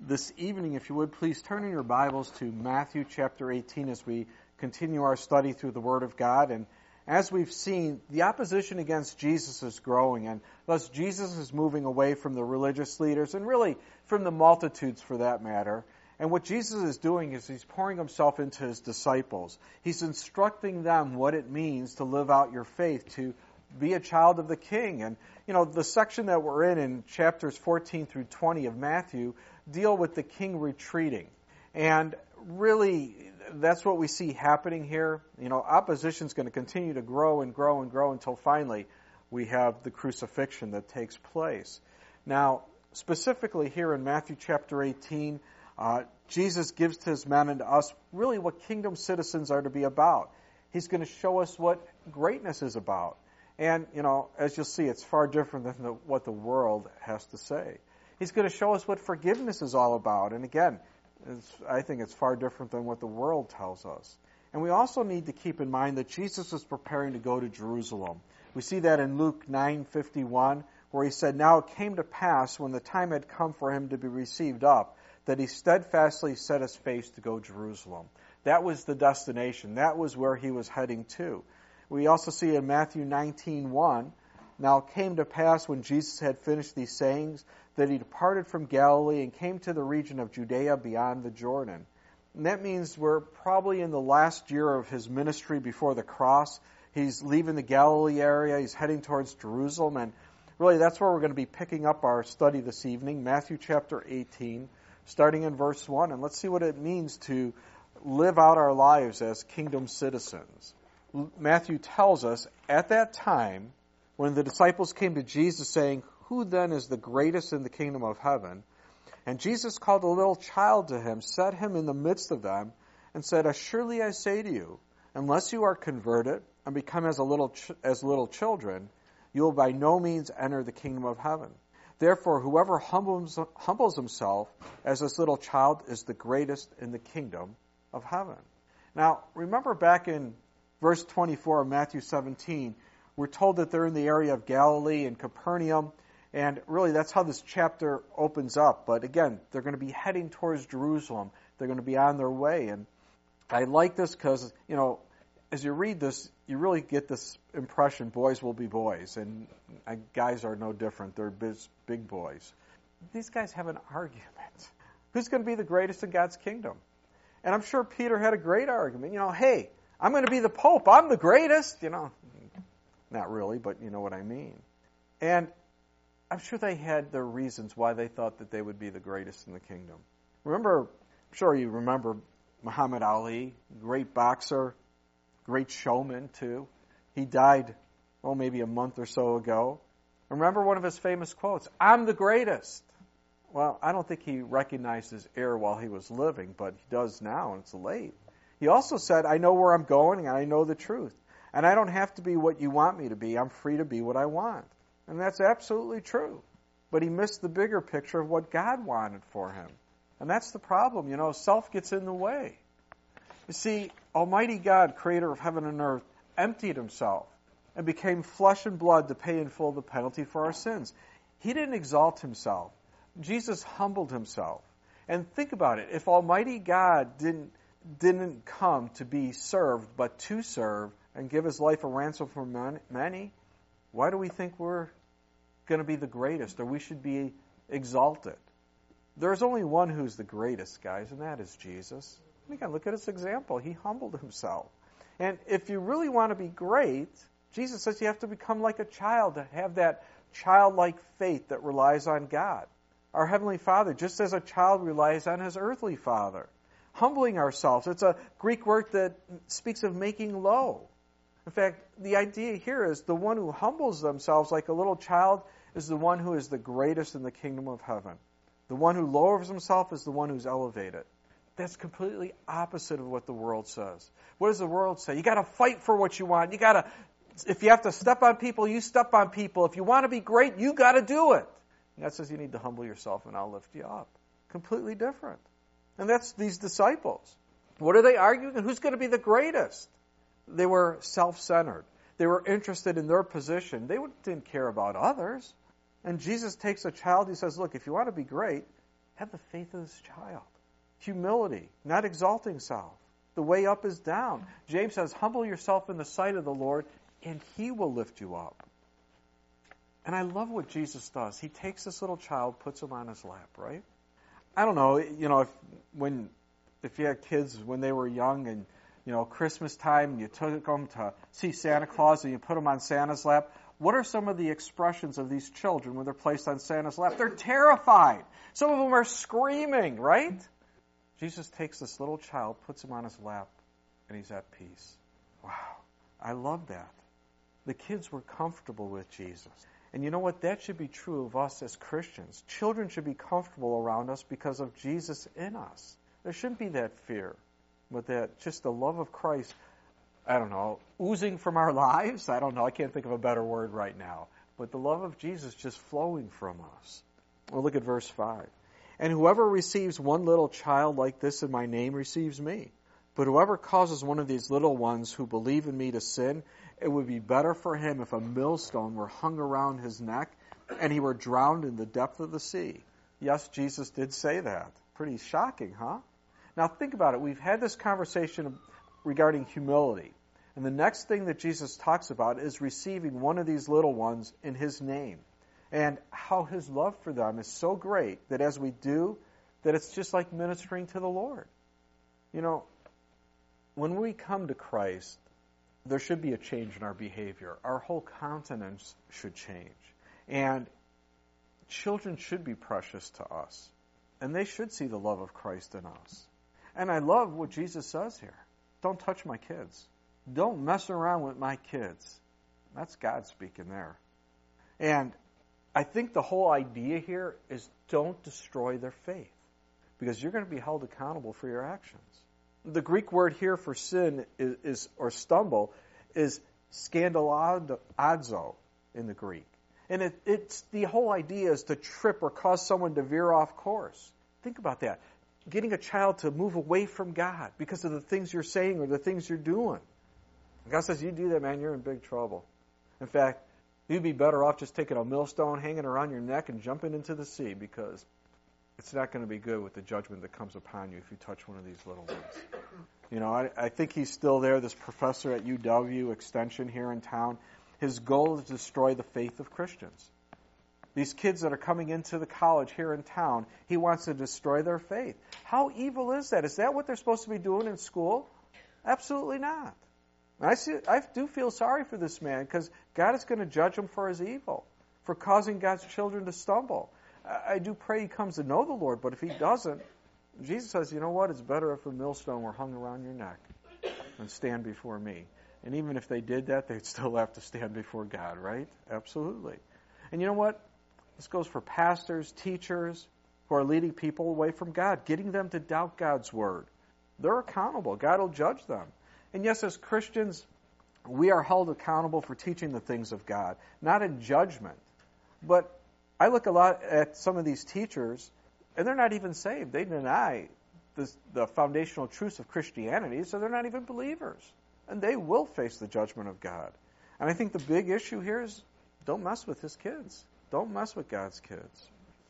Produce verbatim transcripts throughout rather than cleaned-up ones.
this evening, if you would, please turn in your Bibles to Matthew chapter eighteen as we continue our study through the Word of God. And as we've seen, the opposition against Jesus is growing, and thus Jesus is moving away from the religious leaders and really from the multitudes for that matter. And what Jesus is doing is he's pouring himself into his disciples. He's instructing them what it means to live out your faith, to be a child of the King. And, you know, the section that we're in, in chapters fourteen through twenty of Matthew, deal with the King retreating. And really, that's what we see happening here. You know, opposition is going to continue to grow and grow and grow until finally we have the crucifixion that takes place. Now, specifically here in Matthew chapter eighteen, uh, Jesus gives to his men and to us really what kingdom citizens are to be about. He's going to show us what greatness is about. And, you know, as you'll see, it's far different than the, what the world has to say. He's going to show us what forgiveness is all about. And again, it's, I think it's far different than what the world tells us. And we also need to keep in mind that Jesus was preparing to go to Jerusalem. We see that in Luke nine fifty-one, where he said, "Now it came to pass, when the time had come for him to be received up, that he steadfastly set his face to go to Jerusalem." That was the destination. That was where he was heading to. We also see in Matthew nineteen one, "Now it came to pass, when Jesus had finished these sayings, that he departed from Galilee and came to the region of Judea beyond the Jordan." And that means we're probably in the last year of his ministry before the cross. He's leaving the Galilee area. He's heading towards Jerusalem. And really, that's where we're going to be picking up our study this evening, Matthew chapter eighteen, starting in verse one. And let's see what it means to live out our lives as kingdom citizens. Matthew tells us, "At that time, when the disciples came to Jesus saying, 'Who then is the greatest in the kingdom of heaven?' And Jesus called a little child to him, set him in the midst of them, and said, 'Surely I say to you, unless you are converted and become as a little ch- as little children, you will by no means enter the kingdom of heaven. Therefore, whoever humbles, humbles himself as this little child is the greatest in the kingdom of heaven.'" Now, remember back in verse twenty-four of Matthew seventeen, we're told that they're in the area of Galilee and Capernaum, and really that's how this chapter opens up. But again, they're going to be heading towards Jerusalem. They're going to be on their way. And I like this because, you know, as you read this, you really get this impression boys will be boys, and guys are no different. They're big boys. These guys have an argument. Who's going to be the greatest in God's kingdom? And I'm sure Peter had a great argument. You know, hey, I'm going to be the Pope. I'm the greatest. You know, not really, but you know what I mean. And I'm sure they had their reasons why they thought that they would be the greatest in the kingdom. Remember, I'm sure you remember Muhammad Ali, great boxer, great showman too. He died, oh, maybe a month or so ago. Remember one of his famous quotes, "I'm the greatest." Well, I don't think he recognized his error while he was living, but he does now, and it's late. He also said, "I know where I'm going, and I know the truth. And I don't have to be what you want me to be. I'm free to be what I want." And that's absolutely true. But he missed the bigger picture of what God wanted for him. And that's the problem. You know, self gets in the way. You see, Almighty God, creator of heaven and earth, emptied himself and became flesh and blood to pay in full the penalty for our sins. He didn't exalt himself. Jesus humbled himself. And think about it. If Almighty God didn't didn't come to be served, but to serve and give his life a ransom for many, why do we think we're going to be the greatest, or we should be exalted? There's only one who's the greatest, guys, and that is Jesus. And again, look at his example. He humbled himself. And if you really want to be great, Jesus says you have to become like a child, to have that childlike faith that relies on God. Our Heavenly Father, just as a child relies on his earthly father. Humbling ourselves. It's a Greek word that speaks of making low. In fact, the idea here is the one who humbles themselves like a little child is the one who is the greatest in the kingdom of heaven. The one who lowers himself is the one who's elevated. That's completely opposite of what the world says. What does the world say? You got to fight for what you want. You got to, if you have to step on people, you step on people. If you want to be great, you got to do it. And that says you need to humble yourself and I'll lift you up. Completely different. And that's these disciples. What are they arguing? Who's going to be the greatest? They were self-centered. They were interested in their position. They didn't care about others. And Jesus takes a child, he says, look, if you want to be great, Have the faith of this child. Humility, not exalting self. The way up is down. James says, humble yourself in the sight of the Lord, and He will lift you up. And I love what Jesus does. He takes this little child, puts him on his lap, right? I don't know, you know, if when if you had kids when they were young and, you know, Christmas time, and you took them to see Santa Claus and you put them on Santa's lap, what are some of the expressions of these children when they're placed on Santa's lap? They're terrified. Some of them are screaming, right? Jesus takes this little child, puts him on his lap, and he's at peace. Wow. I love that. The kids were comfortable with Jesus. And you know what? That should be true of us as Christians. Children should be comfortable around us because of Jesus in us. There shouldn't be that fear, but that just the love of Christ, I don't know, oozing from our lives? I don't know. I can't think of a better word right now. But the love of Jesus just flowing from us. Well, look at verse five. And whoever receives one little child like this in my name receives me. But whoever causes one of these little ones who believe in me to sin, it would be better for him if a millstone were hung around his neck and he were drowned in the depth of the sea. Yes, Jesus did say that. Pretty shocking, huh? Now think about it. We've had this conversation regarding humility. And the next thing that Jesus talks about is receiving one of these little ones in His name. And how His love for them is so great that as we do, that it's just like ministering to the Lord. You know, when we come to Christ, there should be a change in our behavior. Our whole countenance should change. And children should be precious to us. And they should see the love of Christ in us. And I love what Jesus says here. Don't touch my kids. Don't mess around with my kids. That's God speaking there. And I think the whole idea here is don't destroy their faith, because you're going to be held accountable for your actions. The Greek word here for sin is, is or stumble is scandalazo in the Greek. And it, it's the whole idea is to trip or cause someone to veer off course. Think about that. Getting a child to move away from God because of the things you're saying or the things you're doing. God says, you do that, man, you're in big trouble. In fact, you'd be better off just taking a millstone, hanging around your neck, and jumping into the sea, because it's not going to be good with the judgment that comes upon you if you touch one of these little ones. You know, I, I think he's still there, this professor at U W Extension here in town. His goal is to destroy the faith of Christians. These kids that are coming into the college here in town, he wants to destroy their faith. How evil is that? Is that what they're supposed to be doing in school? Absolutely not. I see. I do feel sorry for this man, because God is going to judge him for his evil, for causing God's children to stumble. I, I do pray he comes to know the Lord, but if he doesn't, Jesus says, you know what? It's better if a millstone were hung around your neck than stand before me. And even if they did that, they'd still have to stand before God, right? Absolutely. And you know what? This goes for pastors, teachers who are leading people away from God, getting them to doubt God's word. They're accountable. God will judge them. And yes, as Christians, we are held accountable for teaching the things of God, not in judgment. But I look a lot at some of these teachers, and they're not even saved. They deny this, the foundational truths of Christianity, so they're not even believers. And they will face the judgment of God. And I think the big issue here is don't mess with His kids. Don't mess with God's kids.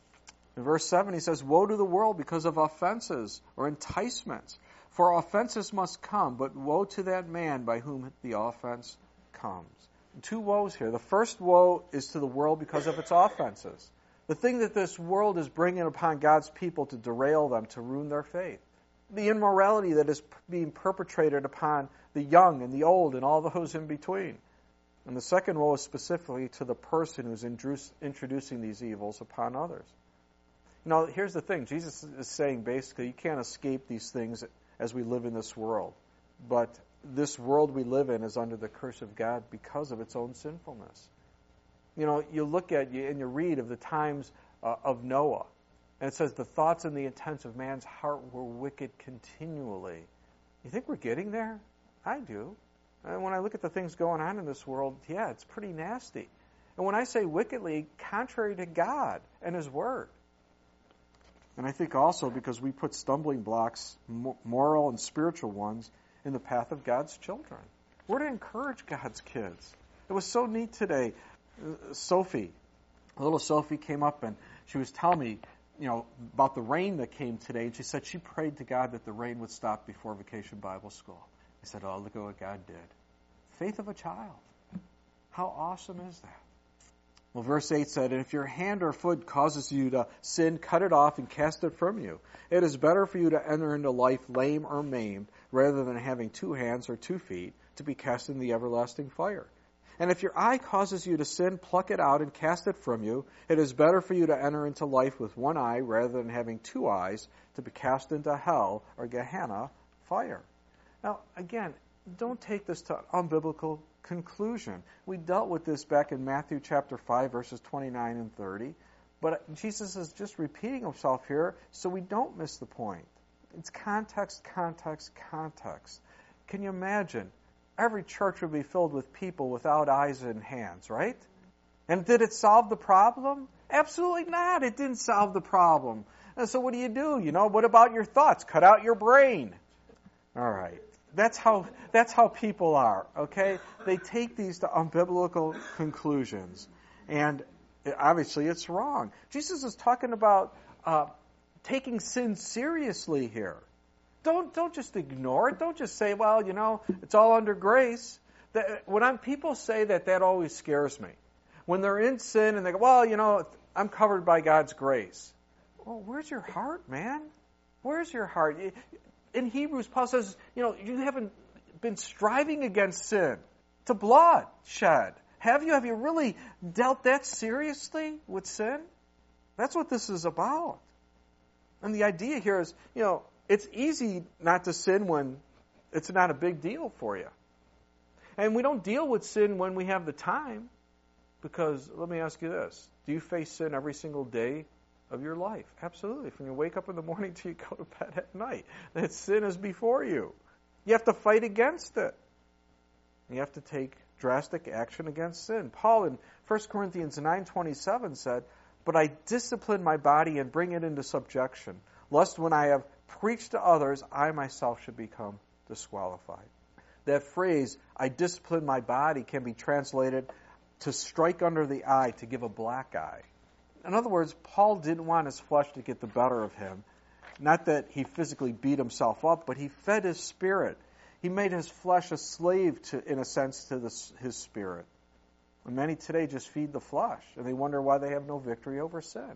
In verse seven, he says, woe to the world because of offenses or enticements. For offenses must come, but woe to that man by whom the offense comes. Two woes here. The first woe is to the world because of its offenses. The thing that this world is bringing upon God's people to derail them, to ruin their faith. The immorality that is being perpetrated upon the young and the old and all those in between. And the second woe is specifically to the person who's introducing these evils upon others. You know, here's the thing. Jesus is saying basically you can't escape these things as we live in this world. But this world we live in is under the curse of God because of its own sinfulness. You know, you look at, and you read of the times uh, of Noah, and it says the thoughts and the intents of man's heart were wicked continually. You think we're getting there? I do. And when I look at the things going on in this world, yeah, it's pretty nasty. And when I say wickedly, contrary to God and His Word. And I think also because we put stumbling blocks, moral and spiritual ones, in the path of God's children. We're to encourage God's kids. It was so neat today. Sophie, little Sophie came up and she was telling me you know, about the rain that came today, and she said she prayed to God that the rain would stop before Vacation Bible School. I said, oh, look at what God did. Faith of a child. How awesome is that? Well, verse eight said, and if your hand or foot causes you to sin, cut it off and cast it from you. It is better for you to enter into life lame or maimed, rather than having two hands or two feet, to be cast in the everlasting fire. And if your eye causes you to sin, pluck it out and cast it from you. It is better for you to enter into life with one eye, rather than having two eyes, to be cast into hell or Gehenna fire. Now, again, don't take this to unbiblical conclusion. We dealt with this back in Matthew chapter five, verses twenty-nine and thirty. But Jesus is just repeating himself here so we don't miss the point. It's context, context, context. Can you imagine? Every church would be filled with people without eyes and hands, right? And did it solve the problem? Absolutely not. It didn't solve the problem. And so what do you do? You know, what about your thoughts? Cut out your brain. All right. That's how that's how people are, okay? They take these to unbiblical conclusions. And obviously it's wrong. Jesus is talking about uh, taking sin seriously here. Don't don't just ignore it. Don't just say, well, you know, it's all under grace. That, when I'm, people say that, that always scares me. When they're in sin and they go, well, you know, I'm covered by God's grace. Well, where's your heart, man? Where's your heart? In Hebrews, Paul says, you know, you haven't been striving against sin to blood shed. Have you? Have you really dealt that seriously with sin? That's what this is about. And the idea here is, you know, it's easy not to sin when it's not a big deal for you. And we don't deal with sin when we have the time. Because, let me ask you this. Do you face sin every single day of your life? Absolutely. From you wake up in the morning till you go to bed at night. That sin is before you. You have to fight against it. You have to take drastic action against sin. Paul in First Corinthians nine twenty-seven said, but I discipline my body and bring it into subjection, lest when I have preached to others, I myself should become disqualified. That phrase, I discipline my body, can be translated to strike under the eye, to give a black eye. In other words, Paul didn't want his flesh to get the better of him. Not that he physically beat himself up, but he fed his spirit. He made his flesh a slave, to, in a sense, to this, his spirit. And many today just feed the flesh, and they wonder why they have no victory over sin.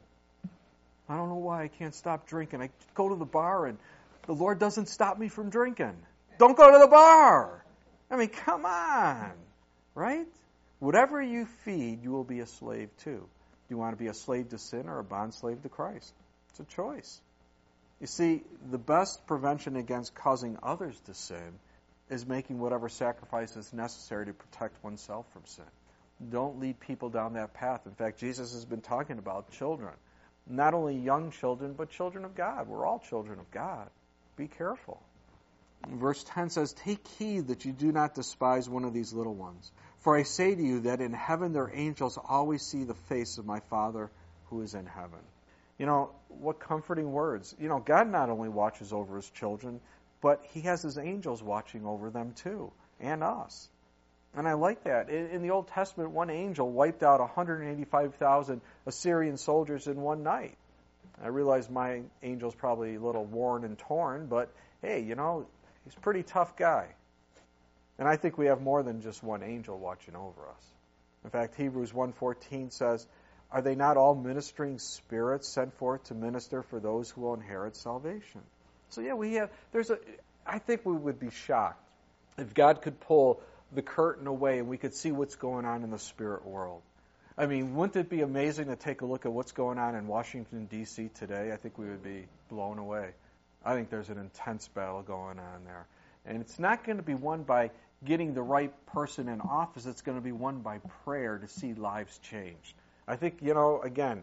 I don't know why I can't stop drinking. I go to the bar, and the Lord doesn't stop me from drinking. Don't go to the bar. I mean, come on, right? Whatever you feed, you will be a slave to. Do you want to be a slave to sin or a bond slave to Christ? It's a choice. You see, the best prevention against causing others to sin is making whatever sacrifice is necessary to protect oneself from sin. Don't lead people down that path. In fact, Jesus has been talking about children. Not only young children, but children of God. We're all children of God. Be careful. Verse ten says, take heed that you do not despise one of these little ones. For I say to you that in heaven their angels always see the face of my Father who is in heaven. You know, what comforting words. You know, God not only watches over his children, but he has his angels watching over them too, and us. And I like that. In, in the Old Testament, one angel wiped out one hundred eighty-five thousand Assyrian soldiers in one night. I realize my angel's probably a little worn and torn, but hey, you know, he's a pretty tough guy. And I think we have more than just one angel watching over us. In fact, Hebrews one fourteen says, are they not all ministering spirits sent forth to minister for those who will inherit salvation? So yeah, we have, there's a, I think we would be shocked if God could pull the curtain away and we could see what's going on in the spirit world. I mean, wouldn't it be amazing to take a look at what's going on in Washington, D C today? I think we would be blown away. I think there's an intense battle going on there. And it's not going to be won by getting the right person in office. It's going to be won by prayer to see lives changed. I think, you know, again,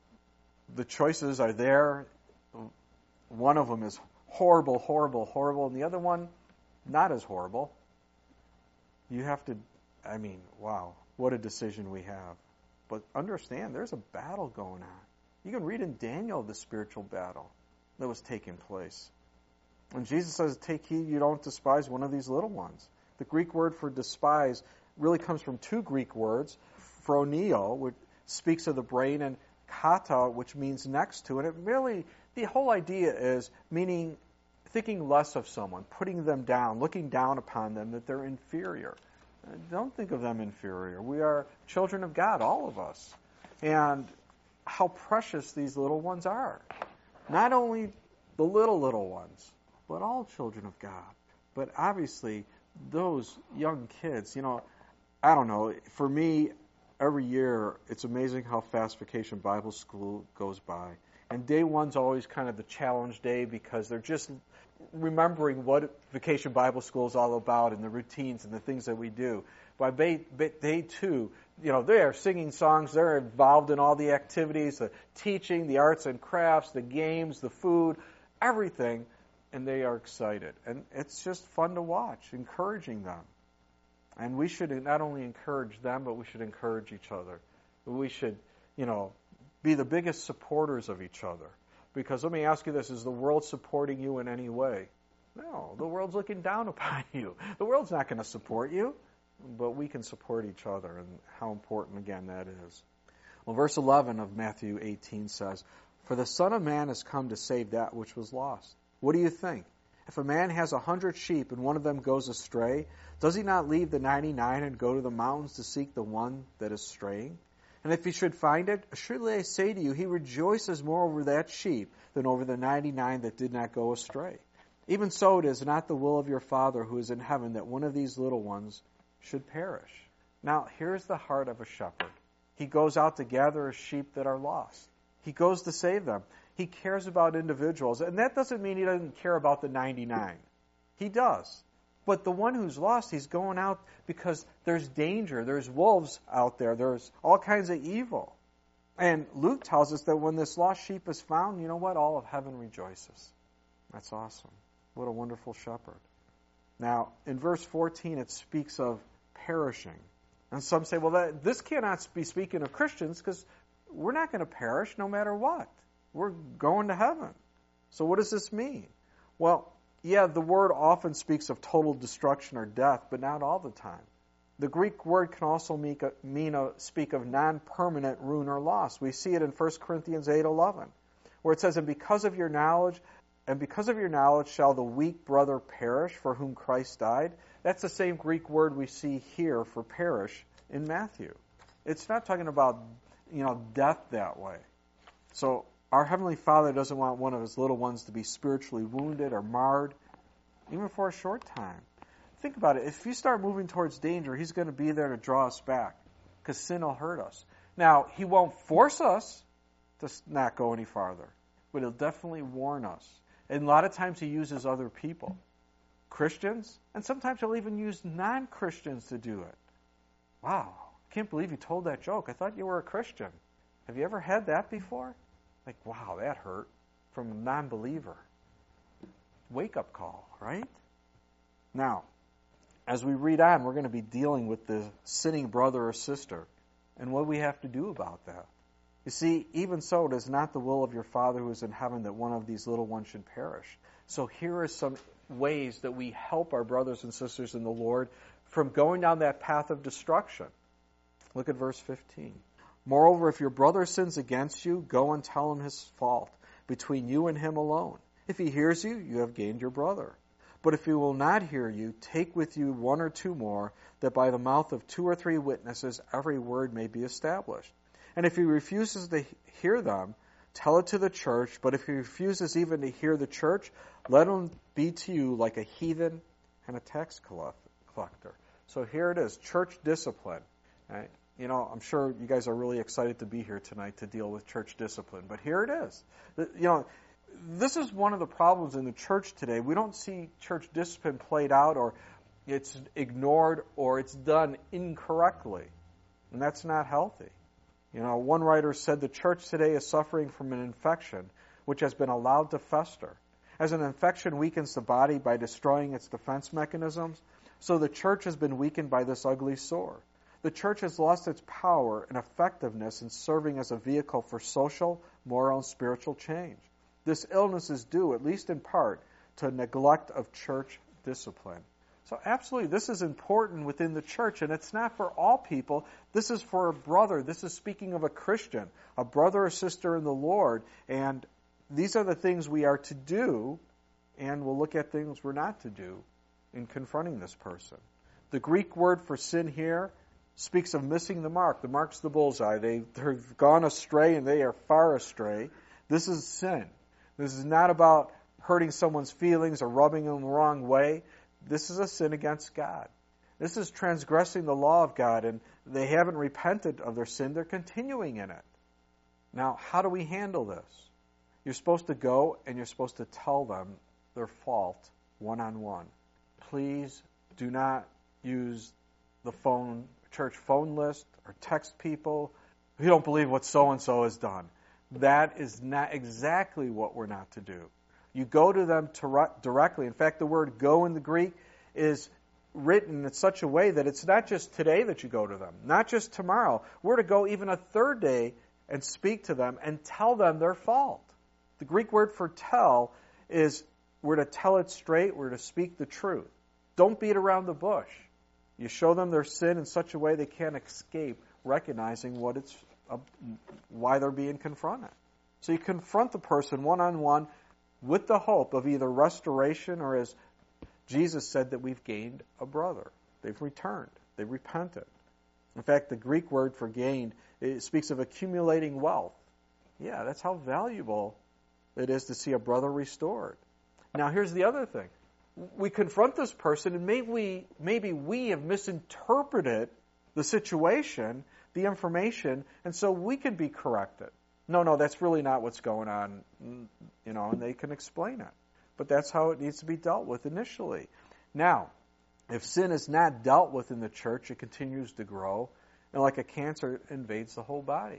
the choices are there. One of them is horrible, horrible, horrible, and the other one, not as horrible. You have to, I mean, wow, what a decision we have. But understand, there's a battle going on. You can read in Daniel the spiritual battle that was taking place. When Jesus says, take heed you don't despise one of these little ones. The Greek word for despise really comes from two Greek words, phroneo, which speaks of the brain, and kata, which means next to, and it really, the whole idea is meaning thinking less of someone, putting them down, looking down upon them, that they're inferior. Don't think of them inferior. We are children of God, all of us. And how precious these little ones are. Not only the little, little ones, but all children of God. But obviously, those young kids, you know, I don't know, for me, every year, it's amazing how fast Vacation Bible School goes by. And day one's always kind of the challenge day because they're just remembering what Vacation Bible School is all about and the routines and the things that we do. By day, day two, you know, they are singing songs, they're involved in all the activities, the teaching, the arts and crafts, the games, the food, everything, and they are excited. And it's just fun to watch, encouraging them. And we should not only encourage them, but we should encourage each other. We should, you know, be the biggest supporters of each other. Because let me ask you this, is the world supporting you in any way? No, the world's looking down upon you. The world's not going to support you, but we can support each other, and how important, again, that is. Well, verse eleven of Matthew eighteen says, "For the Son of Man has come to save that which was lost." What do you think? If a man has a hundred sheep and one of them goes astray, does he not leave the ninety-nine and go to the mountains to seek the one that is straying? And if he should find it, assuredly I say to you, he rejoices more over that sheep than over the ninety-nine that did not go astray. Even so it is not the will of your Father who is in heaven that one of these little ones should perish. Now, here's the heart of a shepherd. He goes out to gather his sheep that are lost. He goes to save them. He cares about individuals. And that doesn't mean he doesn't care about the ninety-nine. He does. But the one who's lost, he's going out because there's danger. There's wolves out there. There's all kinds of evil. And Luke tells us that when this lost sheep is found, you know what? All of heaven rejoices. That's awesome. What a wonderful shepherd. Now, in verse fourteen, it speaks of perishing. And some say, well, that, this cannot be speaking of Christians because we're not going to perish no matter what. We're going to heaven. So what does this mean? Well, yeah, the word often speaks of total destruction or death, but not all the time. The Greek word can also mean, a, mean a, speak of non-permanent ruin or loss. We see it in First Corinthians eight eleven, where it says, "And because of your knowledge, and because of your knowledge shall the weak brother perish for whom Christ died." That's the same Greek word we see here for perish in Matthew. It's not talking about, you know, death that way. So our Heavenly Father doesn't want one of His little ones to be spiritually wounded or marred, even for a short time. Think about it. If you start moving towards danger, He's going to be there to draw us back, because sin will hurt us. Now, He won't force us to not go any farther, but He'll definitely warn us. And a lot of times He uses other people, Christians, and sometimes He'll even use non-Christians to do it. Wow, I can't believe you told that joke. I thought you were a Christian. Have you ever had that before? Like, wow, that hurt, from a non-believer. Wake-up call, right? Now, as we read on, we're going to be dealing with the sinning brother or sister and what we have to do about that. You see, even so, it is not the will of your Father who is in heaven that one of these little ones should perish. So here are some ways that we help our brothers and sisters in the Lord from going down that path of destruction. Look at verse fifteen. "Moreover, if your brother sins against you, go and tell him his fault, between you and him alone. If he hears you, you have gained your brother. But if he will not hear you, take with you one or two more, that by the mouth of two or three witnesses every word may be established. And if he refuses to hear them, tell it to the church. But if he refuses even to hear the church, let him be to you like a heathen and a tax collector." So here it is, church discipline. Right? You know, I'm sure you guys are really excited to be here tonight to deal with church discipline. But here it is. You know, this is one of the problems in the church today. We don't see church discipline played out, or it's ignored, or it's done incorrectly. And that's not healthy. You know, one writer said the church today is suffering from an infection which has been allowed to fester. As an infection weakens the body by destroying its defense mechanisms, so the church has been weakened by this ugly sore. The church has lost its power and effectiveness in serving as a vehicle for social, moral, and spiritual change. This illness is due, at least in part, to neglect of church discipline. So absolutely, this is important within the church, and it's not for all people. This is for a brother. This is speaking of a Christian, a brother or sister in the Lord, and these are the things we are to do, and we'll look at things we're not to do in confronting this person. The Greek word for sin here speaks of missing the mark. The mark's the bullseye. They, they've gone astray, and they are far astray. This is sin. This is not about hurting someone's feelings or rubbing them the wrong way. This is a sin against God. This is transgressing the law of God, and they haven't repented of their sin. They're continuing in it. Now, how do we handle this? You're supposed to go and you're supposed to tell them their fault one-on-one. Please do not use the phone, church phone list, or text people. We don't believe what so-and-so has done. That is not exactly what we're not to do. You go to them to directly. In fact, the word go in the Greek is written in such a way that it's not just today that you go to them, not just tomorrow. We're to go even a third day and speak to them and tell them their fault. The Greek word for tell is we're to tell it straight, we're to speak the truth. Don't beat around the bush. You show them their sin in such a way they can't escape recognizing what it's, uh, why they're being confronted. So you confront the person one-on-one with the hope of either restoration or, as Jesus said, that we've gained a brother. They've returned. They've repented. In fact, the Greek word for gained, it speaks of accumulating wealth. Yeah, that's how valuable it is to see a brother restored. Now, here's the other thing. We confront this person, and maybe we, maybe we have misinterpreted the situation, the information, and so we could be corrected. No, no, that's really not what's going on, you know, and they can explain it. But that's how it needs to be dealt with initially. Now, if sin is not dealt with in the church, it continues to grow, and like a cancer, it invades the whole body.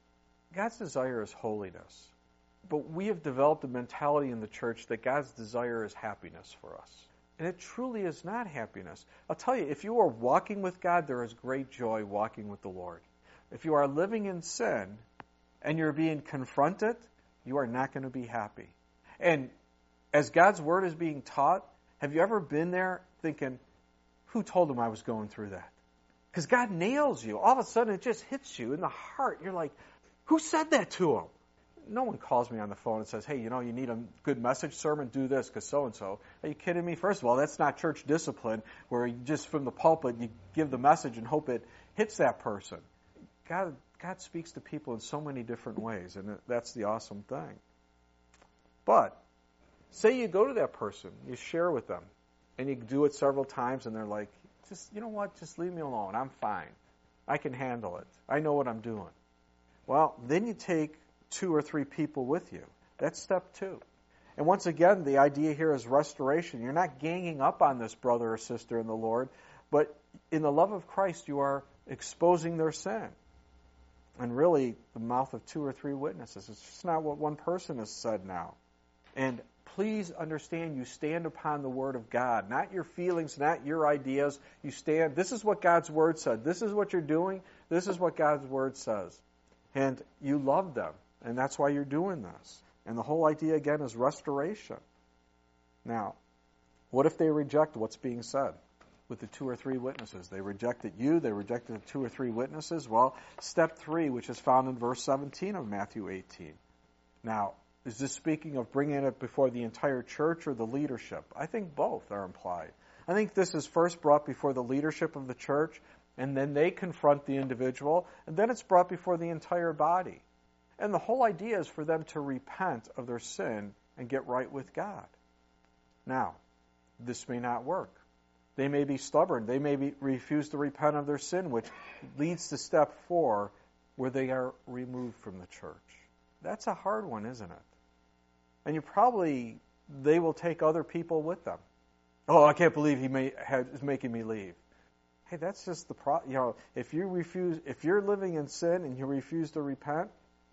God's desire is holiness. But we have developed a mentality in the church that God's desire is happiness for us. And it truly is not happiness. I'll tell you, if you are walking with God, there is great joy walking with the Lord. If you are living in sin, and you're being confronted, you are not going to be happy. And as God's Word is being taught, have you ever been there thinking, who told him I was going through that? Because God nails you. All of a sudden, it just hits you in the heart. You're like, who said that to him? No one calls me on the phone and says, hey, you know, you need a good message sermon, do this, because so-and-so. Are you kidding me? First of all, that's not church discipline, where you just from the pulpit, you give the message and hope it hits that person. God God speaks to people in so many different ways, and that's the awesome thing. But say you go to that person, you share with them, and you do it several times, and they're like, just, you know what, just leave me alone. I'm fine. I can handle it. I know what I'm doing. Well, then you take two or three people with you. That's step two. And once again, the idea here is restoration. You're not ganging up on this brother or sister in the Lord, but in the love of Christ, you are exposing their sin. And really, the mouth of two or three witnesses. It's just not what one person has said now. And please understand, you stand upon the Word of God, not your feelings, not your ideas. You stand, this is what God's Word said. This is what you're doing. This is what God's Word says. And you love them, and that's why you're doing this. And the whole idea, again, is restoration. Now, what if they reject what's being said? With the two or three witnesses. They rejected you, they rejected the two or three witnesses. Well, step three, which is found in verse seventeen of Matthew eighteen. Now, is this speaking of bringing it before the entire church or the leadership? I think both are implied. I think this is first brought before the leadership of the church, and then they confront the individual, and then it's brought before the entire body. And the whole idea is for them to repent of their sin and get right with God. Now, this may not work. They may be stubborn. They may be, refuse to repent of their sin, which leads to step four, where they are removed from the church. That's a hard one, isn't it? And you probably, they will take other people with them. Oh, I can't believe he may, has, is making me leave. Hey, that's just the problem. You know, if you refuse, if you're living in sin and you refuse to repent,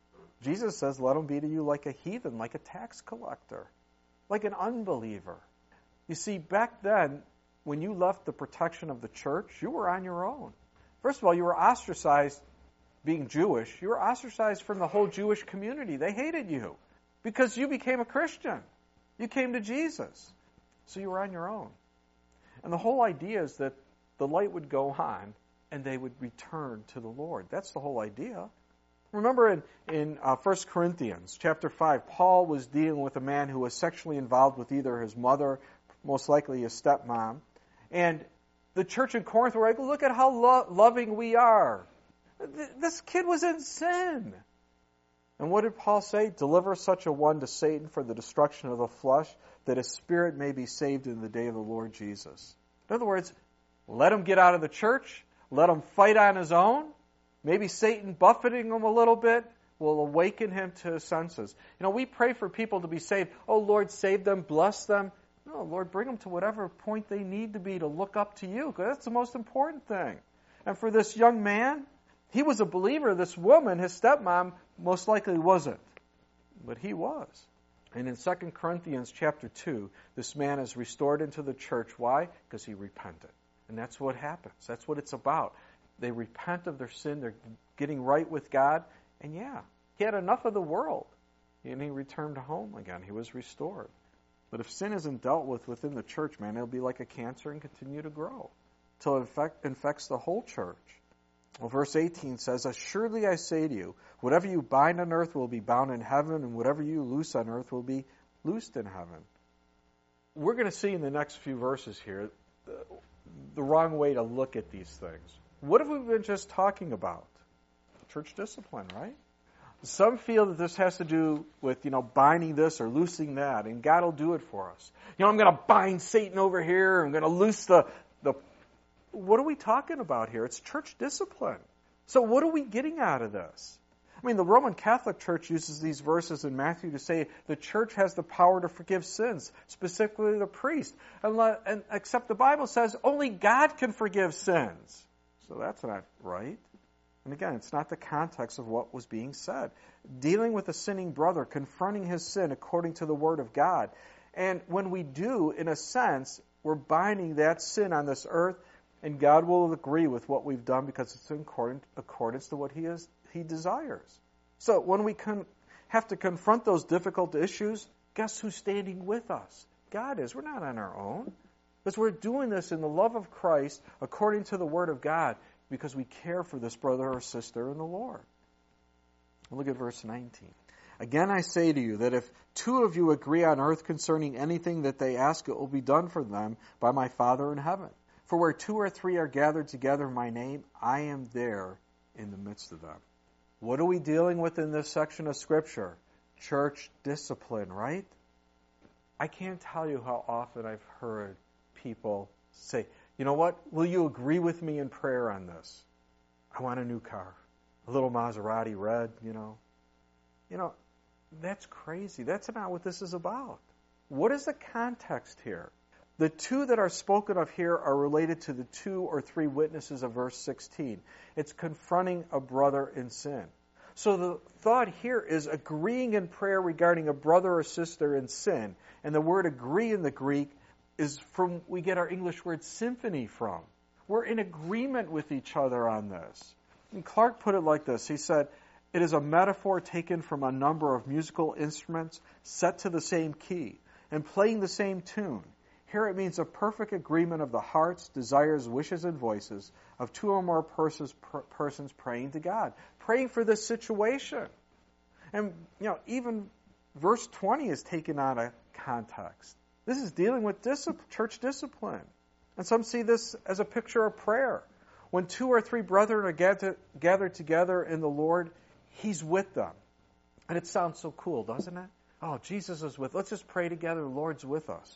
Jesus says, let him be to you like a heathen, like a tax collector, like an unbeliever. You see, back then, when you left the protection of the church, you were on your own. First of all, you were ostracized being Jewish. You were ostracized from the whole Jewish community. They hated you because you became a Christian. You came to Jesus. So you were on your own. And the whole idea is that the light would go on and they would return to the Lord. That's the whole idea. Remember in, in uh, First Corinthians chapter five, Paul was dealing with a man who was sexually involved with either his mother, most likely his stepmom. And the church in Corinth were like, look at how lo- loving we are. Th- this kid was in sin. And what did Paul say? Deliver such a one to Satan for the destruction of the flesh, that his spirit may be saved in the day of the Lord Jesus. In other words, let him get out of the church. Let him fight on his own. Maybe Satan buffeting him a little bit will awaken him to his senses. You know, we pray for people to be saved. Oh, Lord, save them, bless them. No, Lord, bring them to whatever point they need to be to look up to you, because that's the most important thing. And for this young man, he was a believer. This woman, his stepmom, most likely wasn't. But he was. And in Second Corinthians chapter two, this man is restored into the church. Why? Because he repented. And that's what happens. That's what it's about. They repent of their sin. They're getting right with God. And yeah, he had enough of the world. And he returned home again. He was restored. But if sin isn't dealt with within the church, man, it'll be like a cancer and continue to grow until it infect, infects the whole church. Well, verse eighteen says, Assuredly I say to you, whatever you bind on earth will be bound in heaven, and whatever you loose on earth will be loosed in heaven. We're going to see in the next few verses here the, the wrong way to look at these things. What have we been just talking about? Church discipline, right? Some feel that this has to do with, you know, binding this or loosing that, and God will do it for us. You know, I'm going to bind Satan over here. I'm going to loose the, the... What are we talking about here? It's church discipline. So what are we getting out of this? I mean, the Roman Catholic Church uses these verses in Matthew to say the church has the power to forgive sins, specifically the priest. And, and except the Bible says only God can forgive sins. So that's not right. And again, it's not the context of what was being said. Dealing with a sinning brother, confronting his sin according to the Word of God. And when we do, in a sense, we're binding that sin on this earth, and God will agree with what we've done because it's in accordance, accordance to what He is, He desires. So when we con- have to confront those difficult issues, guess who's standing with us? God is. We're not on our own. Because we're doing this in the love of Christ according to the Word of God because we care for this brother or sister in the Lord. Look at verse nineteen. Again I say to you that if two of you agree on earth concerning anything that they ask, it will be done for them by my Father in heaven. For where two or three are gathered together in my name, I am there in the midst of them. What are we dealing with in this section of Scripture? Church discipline, right? I can't tell you how often I've heard people say, you know what, will you agree with me in prayer on this? I want a new car. A little Maserati red, you know. You know, that's crazy. That's not what this is about. What is the context here? The two that are spoken of here are related to the two or three witnesses of verse sixteen. It's confronting a brother in sin. So the thought here is agreeing in prayer regarding a brother or sister in sin. And the word agree in the Greek is from, we get our English word symphony from. We're in agreement with each other on this. And Clark put it like this. He said, it is a metaphor taken from a number of musical instruments set to the same key and playing the same tune. Here it means a perfect agreement of the hearts, desires, wishes, and voices of two or more persons, per, persons praying to God, praying for this situation. And, you know, even verse twenty is taken out of context. This is dealing with discipline, church discipline. And some see this as a picture of prayer. When two or three brethren are gathered, gathered together in the Lord, He's with them. And it sounds so cool, doesn't it? Oh, Jesus is with us. Let's just pray together. The Lord's with us.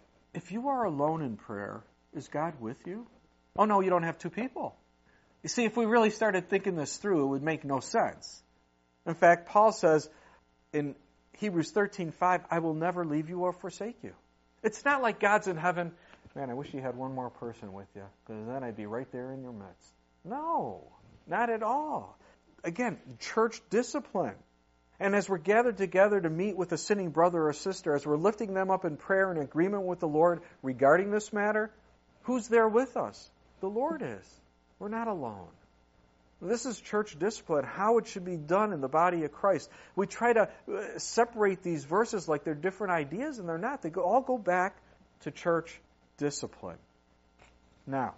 If you are alone in prayer, is God with you? Oh, no, you don't have two people. You see, if we really started thinking this through, it would make no sense. In fact, Paul says in Hebrews thirteen five, I will never leave you or forsake you. It's not like God's in heaven. Man, I wish you had one more person with you, because then I'd be right there in your midst. No, not at all. Again, church discipline. And as we're gathered together to meet with a sinning brother or sister, as we're lifting them up in prayer and agreement with the Lord regarding this matter, who's there with us? The Lord is. We're not alone. This is church discipline, how it should be done in the body of Christ. We try to separate these verses like they're different ideas, and they're not. They go, all go back to church discipline. Now,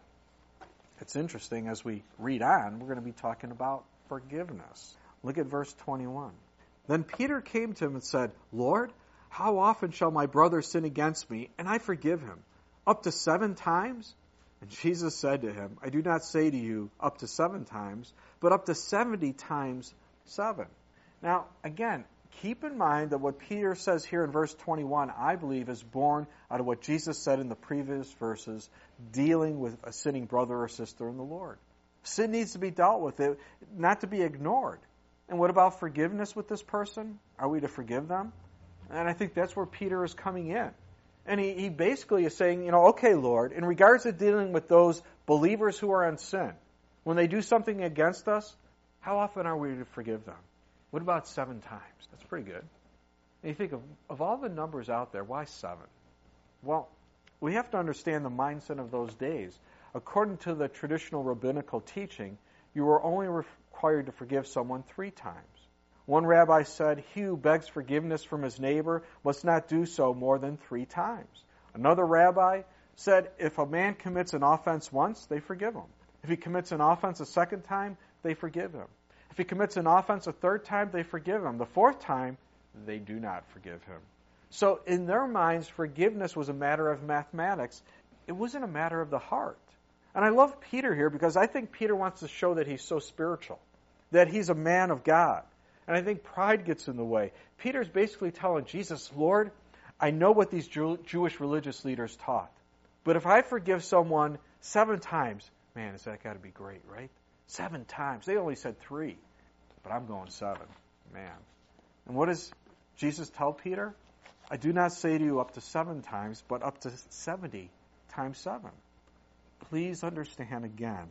it's interesting as we read on, we're going to be talking about forgiveness. Look at verse twenty-one. Then Peter came to him and said, Lord, how often shall my brother sin against me, and I forgive him? Up to seven times? And Jesus said to him, I do not say to you up to seven times, but up to seventy times seven. Now, again, keep in mind that what Peter says here in verse twenty-one, I believe, is born out of what Jesus said in the previous verses, dealing with a sinning brother or sister in the Lord. Sin needs to be dealt with, it, not to be ignored. And what about forgiveness with this person? Are we to forgive them? And I think that's where Peter is coming in. And he, he basically is saying, you know, okay, Lord, in regards to dealing with those believers who are in sin, when they do something against us, how often are we to forgive them? What about seven times? That's pretty good. And you think of, of all the numbers out there, why seven? Well, we have to understand the mindset of those days. According to the traditional rabbinical teaching, you were only required to forgive someone three times. One rabbi said, he who begs forgiveness from his neighbor must not do so more than three times. Another rabbi said, if a man commits an offense once, they forgive him. If he commits an offense a second time, they forgive him. If he commits an offense a third time, they forgive him. The fourth time, they do not forgive him. So in their minds, forgiveness was a matter of mathematics. It wasn't a matter of the heart. And I love Peter here because I think Peter wants to show that he's so spiritual, that he's a man of God. And I think pride gets in the way. Peter's basically telling Jesus, Lord, I know what these Jew- Jewish religious leaders taught. But if I forgive someone seven times, man, has that got to be great, right? Seven times. They only said three, but I'm going seven. Man. And what does Jesus tell Peter? I do not say to you up to seven times, but up to seventy times seven. Please understand again,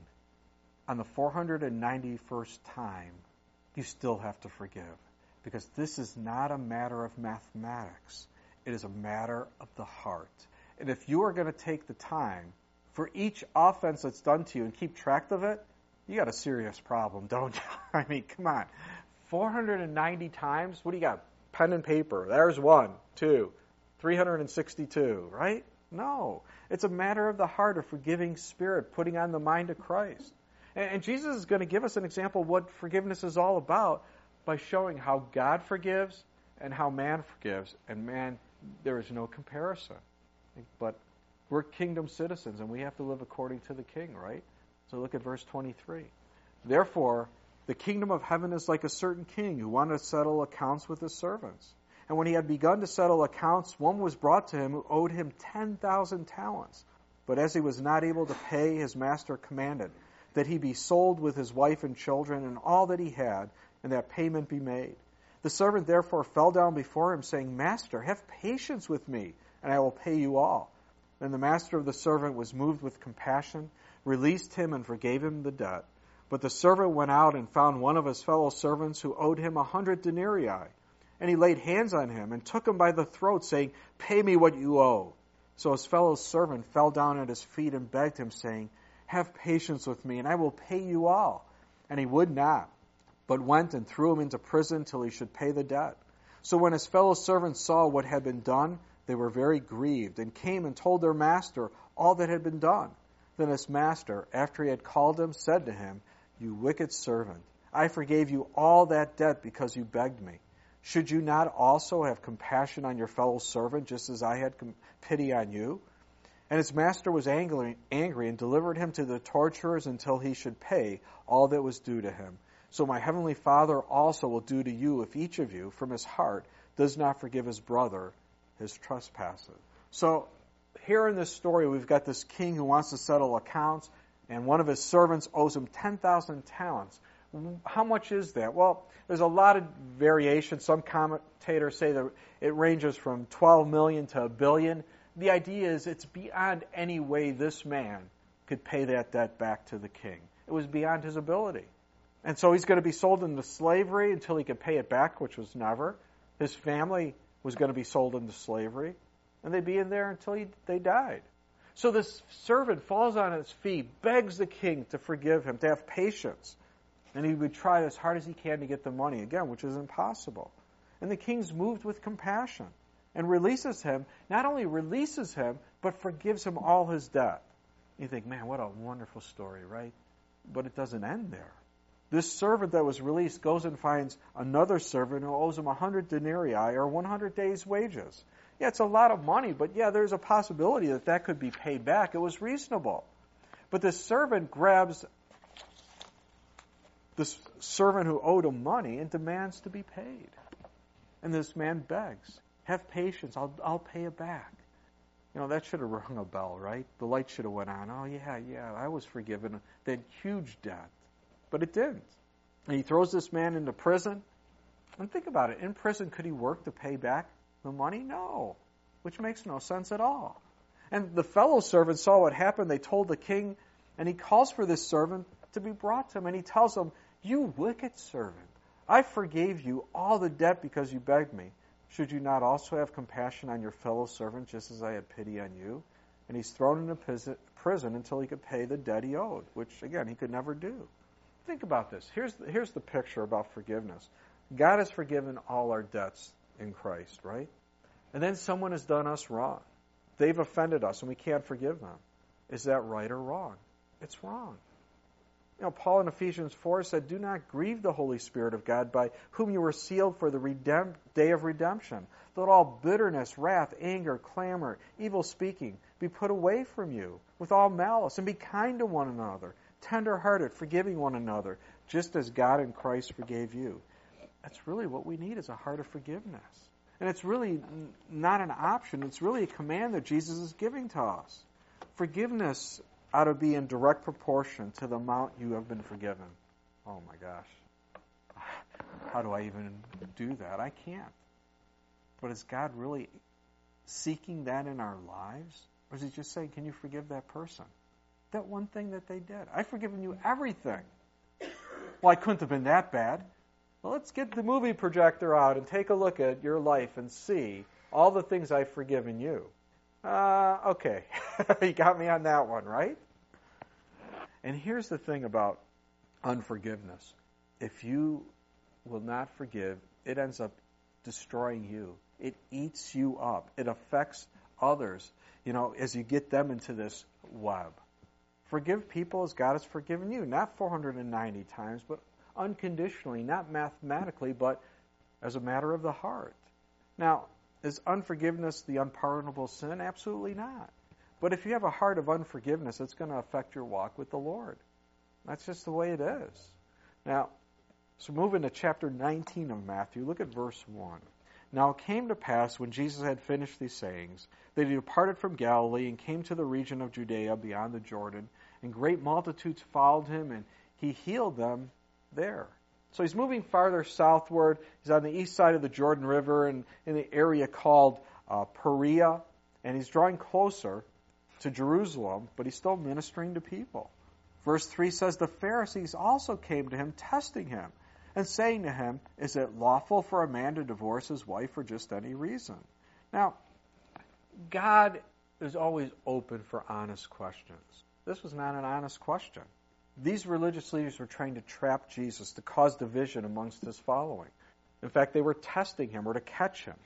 on the four hundred ninety-first time, you still have to forgive. Because this is not a matter of mathematics. It is a matter of the heart. And if you are going to take the time for each offense that's done to you and keep track of it, you got a serious problem, don't you? I mean, come on. four hundred ninety times? What do you got? Pen and paper. There's one, two, three hundred sixty-two, right? No. It's a matter of the heart, a forgiving spirit, putting on the mind of Christ. And, and Jesus is going to give us an example of what forgiveness is all about by showing how God forgives and how man forgives. And man, there is no comparison. But we're kingdom citizens, and we have to live according to the king, right? So look at verse twenty-three. Therefore, the kingdom of heaven is like a certain king who wanted to settle accounts with his servants. And when he had begun to settle accounts, one was brought to him who owed him ten thousand talents. But as he was not able to pay, his master commanded that he be sold with his wife and children and all that he had, and that payment be made. The servant therefore fell down before him, saying, Master, have patience with me, and I will pay you all. Then the master of the servant was moved with compassion, released him, and forgave him the debt. But the servant went out and found one of his fellow servants who owed him a hundred denarii. And he laid hands on him and took him by the throat, saying, Pay me what you owe. So his fellow servant fell down at his feet and begged him, saying, Have patience with me, and I will pay you all. And he would not, but went and threw him into prison till he should pay the debt. So when his fellow servants saw what had been done, they were very grieved, and came and told their master all that had been done. Then his master, after he had called him, said to him, You wicked servant, I forgave you all that debt because you begged me. Should you not also have compassion on your fellow servant, just as I had pity on you? And his master was angry, angry and delivered him to the torturers until he should pay all that was due to him. So my heavenly Father also will do to you if each of you, from his heart, does not forgive his brother his trespasses. So here in this story, we've got this king who wants to settle accounts, and one of his servants owes him ten thousand talents. How much is that? Well, there's a lot of variation. Some commentators say that it ranges from twelve million to a billion. The idea is it's beyond any way this man could pay that debt back to the king. It was beyond his ability. And so he's going to be sold into slavery until he could pay it back, which was never. His family was going to be sold into slavery, and they'd be in there until he, they died. So this servant falls on his feet, begs the king to forgive him, to have patience. And he would try as hard as he can to get the money, again, which is impossible. And the king's moved with compassion and releases him, not only releases him, but forgives him all his debt. You think, man, what a wonderful story, right? But it doesn't end there. This servant that was released goes and finds another servant who owes him one hundred denarii or one hundred days' wages. Yeah, it's a lot of money, but yeah, there's a possibility that that could be paid back. It was reasonable. But this servant grabs this servant who owed him money and demands to be paid. And this man begs, have patience, I'll, I'll pay it back. You know, that should have rung a bell, right? The light should have went on. Oh, yeah, yeah, I was forgiven that huge debt. But it didn't. And he throws this man into prison. And think about it. In prison, could he work to pay back the money? No. Which makes no sense at all. And the fellow servants saw what happened. They told the king, and he calls for this servant to be brought to him. And he tells him, you wicked servant, I forgave you all the debt because you begged me. Should you not also have compassion on your fellow servant just as I had pity on you? And he's thrown into prison until he could pay the debt he owed, which, again, he could never do. Think about this. Here's the, here's the picture about forgiveness. God has forgiven all our debts in Christ, right? And then someone has done us wrong. They've offended us, and we can't forgive them. Is that right or wrong? It's wrong. You know, Paul in Ephesians four said, do not grieve the Holy Spirit of God, by whom you were sealed for the redemp- day of redemption. Let all bitterness, wrath, anger, clamor, evil speaking be put away from you with all malice, and be kind to one another, tender-hearted, forgiving one another, just as God in Christ forgave you. That's really what we need, is a heart of forgiveness. And it's really n- not an option. It's really a command that Jesus is giving to us. Forgiveness ought to be in direct proportion to the amount you have been forgiven. Oh my gosh. How do I even do that? I can't. But is God really seeking that in our lives? Or is he just saying, can you forgive that person? That one thing that they did. I've forgiven you everything. Well, I couldn't have been that bad. Well, let's get the movie projector out and take a look at your life and see all the things I've forgiven you. Uh, okay. You got me on that one, right? And here's the thing about unforgiveness. If you will not forgive, it ends up destroying you. It eats you up. It affects others, you know, as you get them into this web. Forgive people as God has forgiven you. Not four hundred ninety times, but unconditionally, not mathematically, but as a matter of the heart. Now, is unforgiveness the unpardonable sin? Absolutely not. But if you have a heart of unforgiveness, it's going to affect your walk with the Lord. That's just the way it is. Now, so moving to chapter nineteen of Matthew, look at verse one. Now it came to pass, when Jesus had finished these sayings, that he departed from Galilee and came to the region of Judea beyond the Jordan, and great multitudes followed him, and he healed them there. So he's moving farther southward. He's on the east side of the Jordan River and in the area called uh, Perea, and he's drawing closer to Jerusalem, but he's still ministering to people. Verse three says, the Pharisees also came to him, testing him, and saying to him, is it lawful for a man to divorce his wife for just any reason? Now, God is always open for honest questions. This was not an honest question. These religious leaders were trying to trap Jesus, to cause division amongst his following. In fact, they were testing him or to catch him.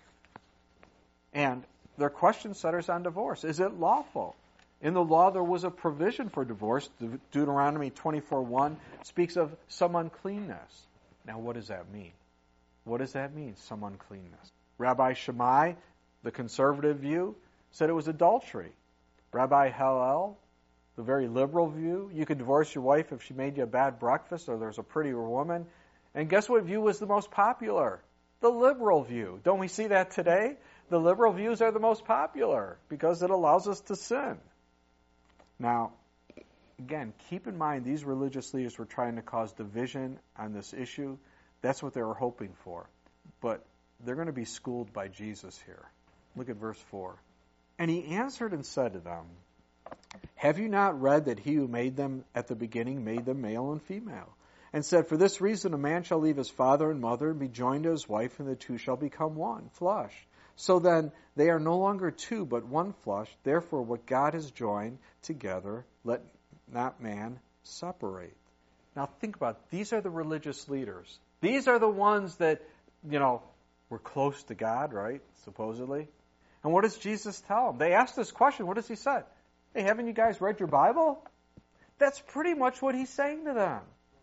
And their question centers on divorce. Is it lawful? In the law, there was a provision for divorce. De- Deuteronomy twenty-four one speaks of some uncleanness. Now, what does that mean? What does that mean, some uncleanness? Rabbi Shammai, the conservative view, said it was adultery. Rabbi Hillel, the very liberal view, you could divorce your wife if she made you a bad breakfast or there's a prettier woman. And guess what view was the most popular? The liberal view. Don't we see that today? The liberal views are the most popular because it allows us to sin. Now, again, keep in mind these religious leaders were trying to cause division on this issue. That's what they were hoping for. But they're going to be schooled by Jesus here. Look at verse four. And he answered and said to them, have you not read that he who made them at the beginning made them male and female? And said, for this reason a man shall leave his father and mother and be joined to his wife, and the two shall become one flesh. So then they are no longer two, but one flesh. Therefore what God has joined together, let not man separate. Now think about it. These are the religious leaders. These are the ones that, you know, were close to God, right? Supposedly. And what does Jesus tell them? They asked this question. What does he say? Hey, haven't you guys read your Bible? That's pretty much what he's saying to them.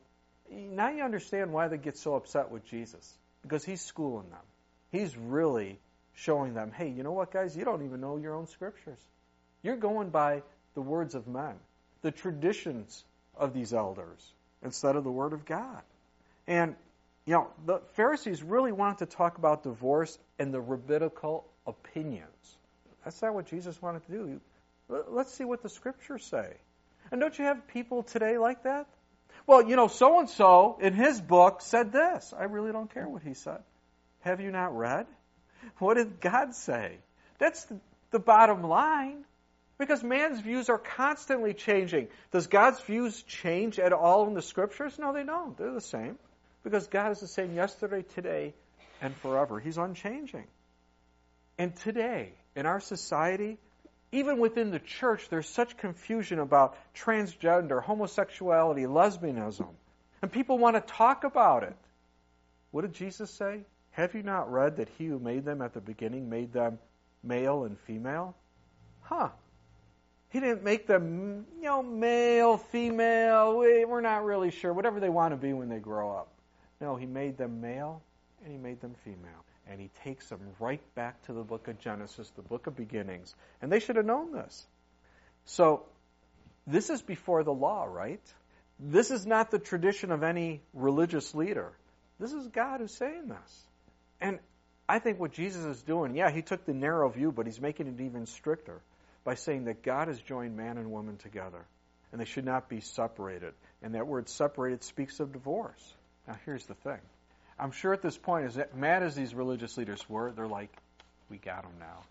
Now you understand why they get so upset with Jesus. Because he's schooling them. He's really showing them, hey, you know what, guys? You don't even know your own scriptures. You're going by the words of men, the traditions of these elders, instead of the Word of God. And, you know, the Pharisees really wanted to talk about divorce and the rabbinical opinions. That's not what Jesus wanted to do. Let's see what the Scriptures say. And don't you have people today like that? Well, you know, so-and-so in his book said this. I really don't care what he said. Have you not read? What did God say? That's the, the bottom line. Because man's views are constantly changing. Does God's views change at all in the Scriptures? No, they don't. They're the same. Because God is the same yesterday, today, and forever. He's unchanging. And today, in our society, even within the church, there's such confusion about transgender, homosexuality, lesbianism. And people want to talk about it. What did Jesus say? Have you not read that he who made them at the beginning made them male and female? Huh. He didn't make them, you know, male, female, we're not really sure, whatever they want to be when they grow up. No, he made them male and he made them female. And he takes them right back to the book of Genesis, the book of beginnings. And they should have known this. So, this is before the law, right? This is not the tradition of any religious leader. This is God who's saying this. And I think what Jesus is doing, yeah, he took the narrow view, but he's making it even stricter by saying that God has joined man and woman together, and they should not be separated. And that word separated speaks of divorce. Now, here's the thing. I'm sure at this point, as mad as these religious leaders were, they're like, we got him now.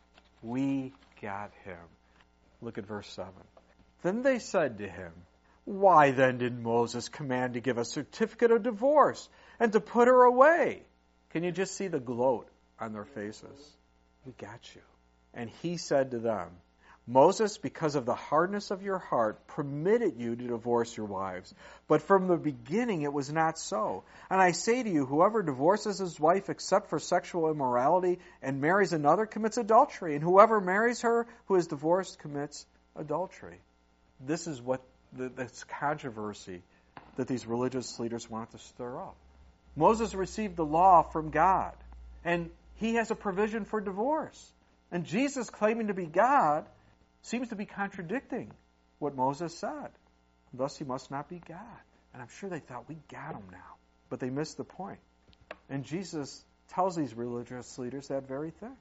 We got him. Look at verse seven. Then they said to him, why then did Moses command to give a certificate of divorce and to put her away? Can you just see the gloat on their faces? We got you. And he said to them, Moses, because of the hardness of your heart, permitted you to divorce your wives. But from the beginning it was not so. And I say to you, whoever divorces his wife except for sexual immorality and marries another commits adultery. And whoever marries her who is divorced commits adultery. This is what the, this controversy that these religious leaders want to stir up. Moses received the law from God, and he has a provision for divorce. And Jesus, claiming to be God, seems to be contradicting what Moses said. Thus, he must not be God. And I'm sure they thought, we got him now. But they missed the point. And Jesus tells these religious leaders that very thing.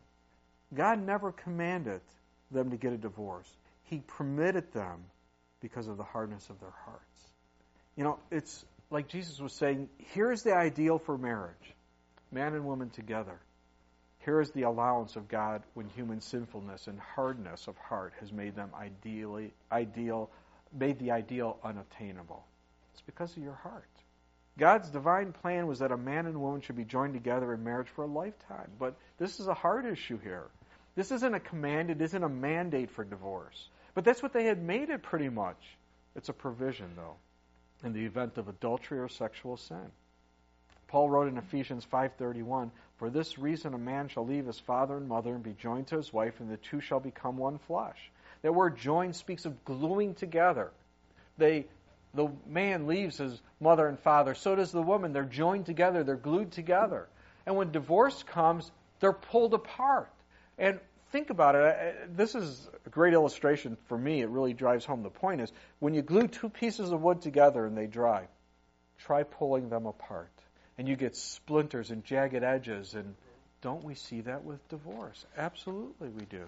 God never commanded them to get a divorce. He permitted them because of the hardness of their hearts. You know, it's like Jesus was saying, here's the ideal for marriage. Man and woman together. Here is the allowance of God when human sinfulness and hardness of heart has made them ideally ideal, made the ideal unattainable. It's because of your heart. God's divine plan was that a man and woman should be joined together in marriage for a lifetime. But this is a hard issue here. This isn't a command, it isn't a mandate for divorce. But that's what they had made it pretty much. It's a provision, though, in the event of adultery or sexual sin. Paul wrote in Ephesians five thirty-one, for this reason a man shall leave his father and mother and be joined to his wife, and the two shall become one flesh. That word joined speaks of gluing together. They, the man leaves his mother and father, so does the woman. They're joined together, they're glued together. And when divorce comes, they're pulled apart. And think about it, this is a great illustration for me. It really drives home the point is, when you glue two pieces of wood together and they dry, try pulling them apart. And you get splinters and jagged edges. And don't we see that with divorce? Absolutely we do.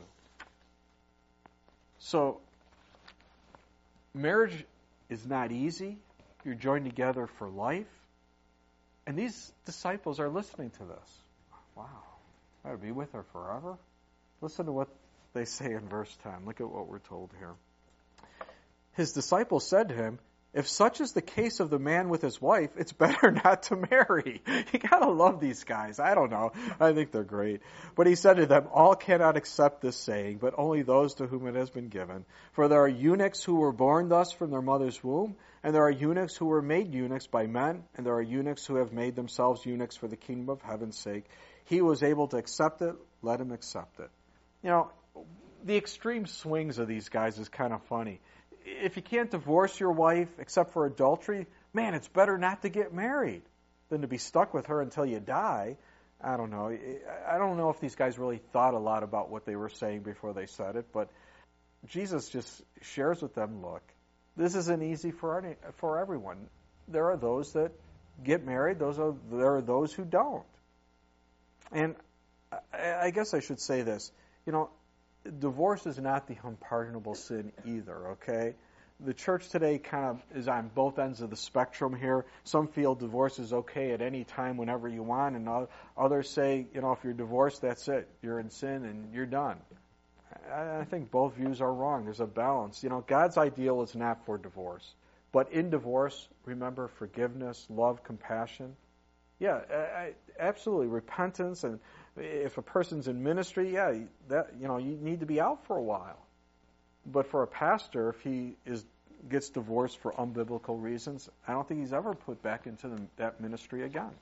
So, marriage is not easy. You're joined together for life. And these disciples are listening to this. Wow, I would be with her forever? Listen to what they say in verse ten. Look at what we're told here. His disciples said to him, if such is the case of the man with his wife, it's better not to marry. You gotta love these guys. I don't know. I think they're great. But he said to them, all cannot accept this saying, but only those to whom it has been given. For there are eunuchs who were born thus from their mother's womb, and there are eunuchs who were made eunuchs by men, and there are eunuchs who have made themselves eunuchs for the kingdom of heaven's sake. He who was able to accept it, let him accept it. You know, the extreme swings of these guys is kind of funny. If you can't divorce your wife except for adultery, man, it's better not to get married than to be stuck with her until you die. I don't know. I don't know if these guys really thought a lot about what they were saying before they said it, but Jesus just shares with them, look, this isn't easy for any, for everyone. There are those that get married. Those are there are those who don't. And I, I guess I should say this. You know, divorce is not the unpardonable sin either, okay? The church today kind of is on both ends of the spectrum here. Some feel divorce is okay at any time, whenever you want, and others say, you know, if you're divorced, that's it. You're in sin and you're done. I think both views are wrong. There's a balance. You know, God's ideal is not for divorce. But in divorce, remember forgiveness, love, compassion. Yeah, I, absolutely. Repentance, and if a person's in ministry, yeah, that you know, you need to be out for a while. But for a pastor, if he is gets divorced for unbiblical reasons, I don't think he's ever put back into the, that ministry again.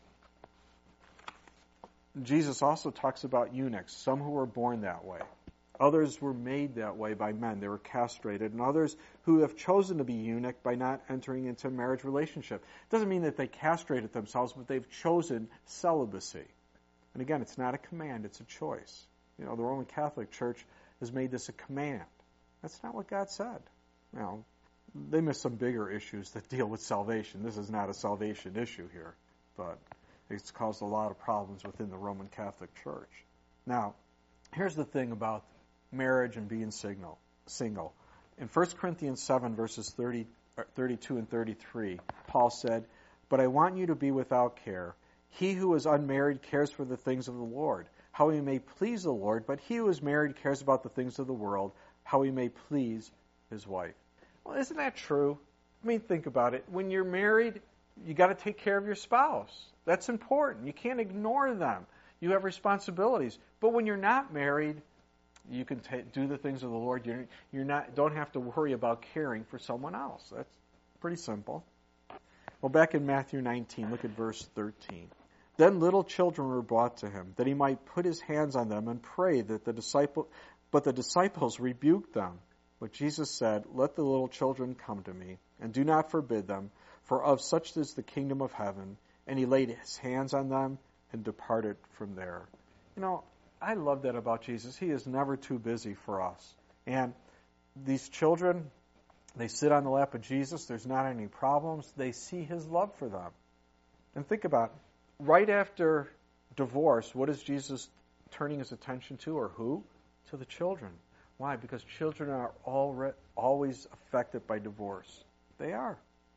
Jesus also talks about eunuchs, some who were born that way. Others were made that way by men. They were castrated. And others who have chosen to be eunuch by not entering into a marriage relationship. It doesn't mean that they castrated themselves, but they've chosen celibacy. And again, it's not a command, it's a choice. You know, the Roman Catholic Church has made this a command. That's not what God said. You know, they miss some bigger issues that deal with salvation. This is not a salvation issue here, but it's caused a lot of problems within the Roman Catholic Church. Now, here's the thing about marriage and being single. Single. In First Corinthians seven, verses thirty, thirty-two and thirty-three, Paul said, "But I want you to be without care. He who is unmarried cares for the things of the Lord, how he may please the Lord, but he who is married cares about the things of the world, how he may please his wife." Well, isn't that true? I mean, think about it. When you're married, you got to take care of your spouse. That's important. You can't ignore them. You have responsibilities. But when you're not married, you can t- do the things of the Lord. You're, you're not don't have to worry about caring for someone else. That's pretty simple. Well, back in Matthew nineteen, look at verse thirteen. Then little children were brought to him, that he might put his hands on them and pray. That the disciple, but the disciples rebuked them. But Jesus said, "Let the little children come to me, and do not forbid them, for of such is the kingdom of heaven." And he laid his hands on them and departed from there. You know, I love that about Jesus. He is never too busy for us. And these children, they sit on the lap of Jesus. There's not any problems. They see his love for them. And think about it. Right after divorce, what is Jesus turning his attention to, or who? To the children. Why? Because children are alre- always affected by divorce. They are.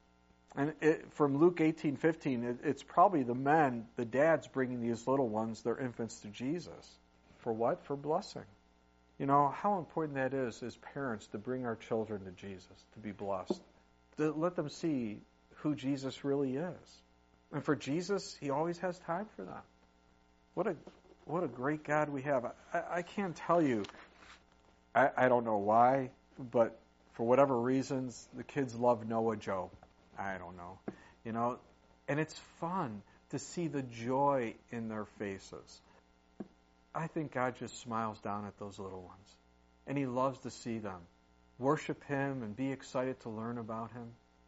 And it, from Luke eighteen fifteen, it, it's probably the men, the dads, bringing these little ones, their infants, to Jesus. For what? For blessing. You know, how important that is as parents to bring our children to Jesus, to be blessed. To let them see who Jesus really is. And for Jesus, he always has time for them. What a what a great God we have. I, I can't tell you, I, I don't know why, but for whatever reasons, the kids love Noah Joe. I don't know. You know, and it's fun to see the joy in their faces. I think God just smiles down at those little ones. And he loves to see them. Worship him and be excited to learn about him.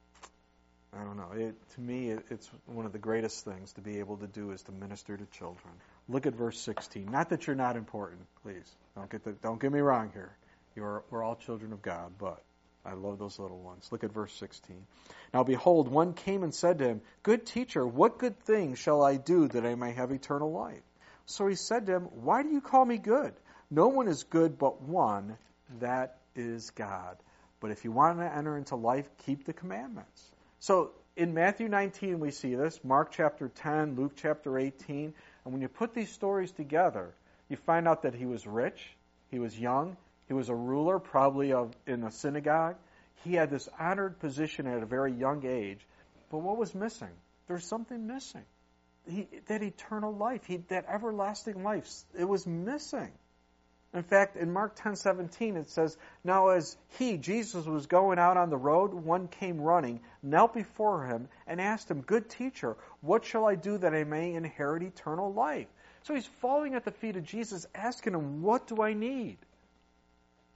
I don't know. It, to me, it, it's one of the greatest things to be able to do is to minister to children. Look at verse sixteen. Not that you're not important, please. Don't get the, don't get me wrong here. You're, we're all children of God, but I love those little ones. Look at verse sixteen. "Now behold, one came and said to him, 'Good teacher, what good thing shall I do that I may have eternal life?' So he said to him, 'Why do you call me good? No one is good but one, that is God. But if you want to enter into life, keep the commandments.'" So in Matthew nineteen we see this, Mark chapter ten, Luke chapter eighteen, and when you put these stories together, you find out that he was rich, he was young, he was a ruler, probably of in a synagogue. He had this honored position at a very young age. But what was missing? There's something missing. He, that eternal life, he, that everlasting life, it was missing. In fact, in Mark ten seventeen, it says, "Now as he, Jesus, was going out on the road, one came running, knelt before him, and asked him, 'Good teacher, what shall I do that I may inherit eternal life?'" So he's falling at the feet of Jesus, asking him, "What do I need?"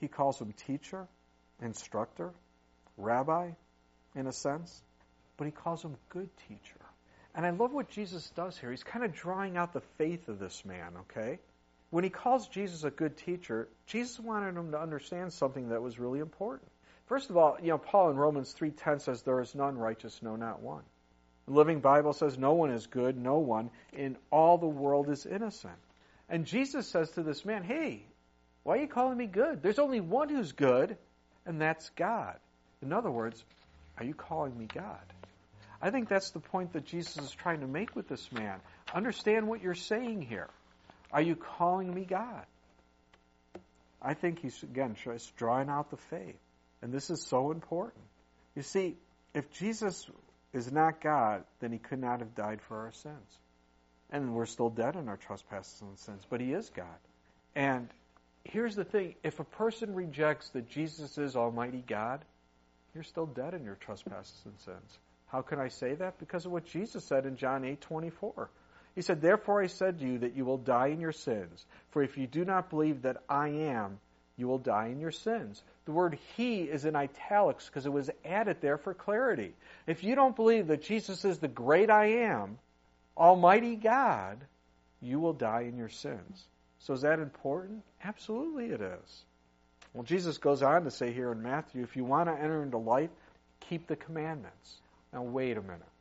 He calls him teacher, instructor, rabbi, in a sense. But he calls him good teacher. And I love what Jesus does here. He's kind of drawing out the faith of this man, okay? When he calls Jesus a good teacher, Jesus wanted him to understand something that was really important. First of all, you know, Paul in Romans three ten says, there is none righteous, no, not one. The Living Bible says, no one is good, no one. In all the world is innocent. And Jesus says to this man, hey, why are you calling me good? There's only one who's good, and that's God. In other words, are you calling me God? I think that's the point that Jesus is trying to make with this man. Understand what you're saying here. Are you calling me God? I think he's, again, just drawing out the faith. And this is so important. You see, if Jesus is not God, then he could not have died for our sins. And we're still dead in our trespasses and sins, but he is God. And here's the thing. If a person rejects that Jesus is Almighty God, you're still dead in your trespasses and sins. How can I say that? Because of what Jesus said in John eight twenty-four. He said, therefore I said to you that you will die in your sins. For if you do not believe that I am, you will die in your sins. The word he is in italics because it was added there for clarity. If you don't believe that Jesus is the great I am, Almighty God, you will die in your sins. So is that important? Absolutely it is. Well, Jesus goes on to say here in Matthew, if you want to enter into life, keep the commandments. Now, wait a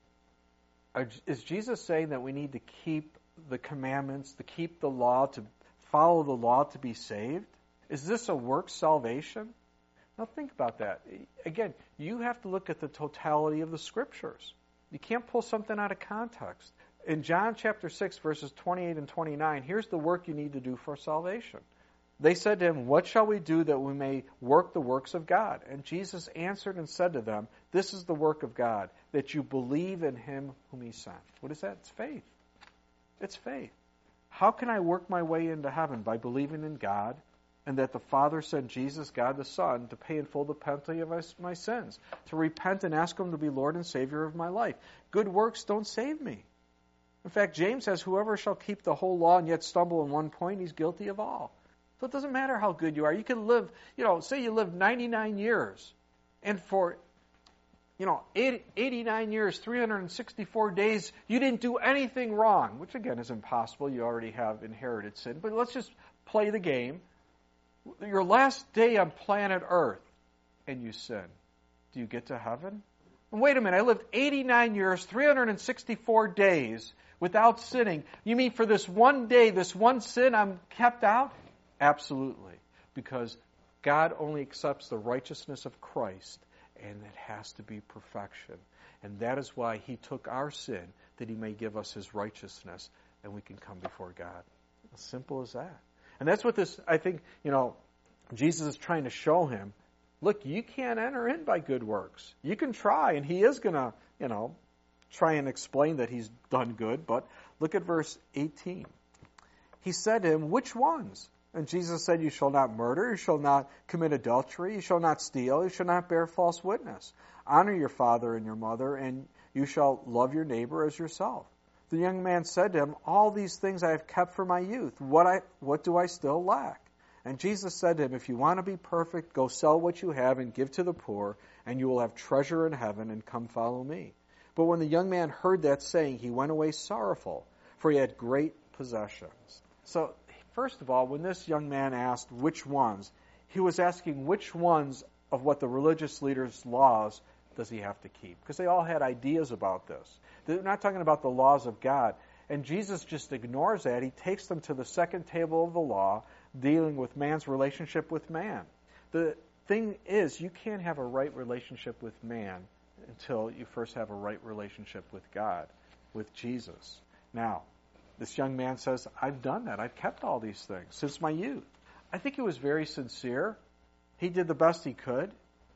minute. Is Jesus saying that we need to keep the commandments, to keep the law, to follow the law to be saved? Is this a work salvation? Now, think about that. Again, you have to look at the totality of the Scriptures. You can't pull something out of context. In John chapter six, verses twenty-eight and twenty-nine, here's the work you need to do for salvation. They said to him, what shall we do that we may work the works of God? And Jesus answered and said to them, this is the work of God, that you believe in him whom he sent. What is that? It's faith. It's faith. How can I work my way into heaven? By believing in God, and that the Father sent Jesus, God the Son, to pay in full the penalty of my sins, to repent and ask him to be Lord and Savior of my life. Good works don't save me. In fact, James says, whoever shall keep the whole law and yet stumble in one point, he's guilty of all. So it doesn't matter how good you are. You can live, you know, say you live ninety-nine years, and for, you know, eighty-nine years, three hundred sixty-four days, you didn't do anything wrong, which again is impossible. You already have inherited sin. But let's just play the game. Your last day on planet Earth, and you sin. Do you get to heaven? And wait a minute, I lived eighty-nine years, three hundred sixty-four days without sinning. You mean for this one day, this one sin, I'm kept out? Absolutely. Because God only accepts the righteousness of Christ, and it has to be perfection. And that is why he took our sin, that he may give us his righteousness, and we can come before God. As simple as that. And that's what this, I think, you know, Jesus is trying to show him. Look, you can't enter in by good works. You can try, and he is going to, you know, try and explain that he's done good. But look at verse eighteen. He said to him, which ones? And Jesus said, you shall not murder, you shall not commit adultery, you shall not steal, you shall not bear false witness. Honor your father and your mother, and you shall love your neighbor as yourself. The young man said to him, all these things I have kept from my youth. What I what do I still lack? And Jesus said to him, if you want to be perfect, go sell what you have and give to the poor, and you will have treasure in heaven, and come follow me. But when the young man heard that saying, he went away sorrowful, for he had great possessions. So, first of all, when this young man asked which ones, he was asking which ones of what the religious leaders' laws does he have to keep? Because they all had ideas about this. They're not talking about the laws of God. And Jesus just ignores that. He takes them to the second table of the law, dealing with man's relationship with man. The thing is, you can't have a right relationship with man until you first have a right relationship with God, with Jesus. Now, this young man says, I've done that. I've kept all these things since my youth. I think he was very sincere. He did the best he could.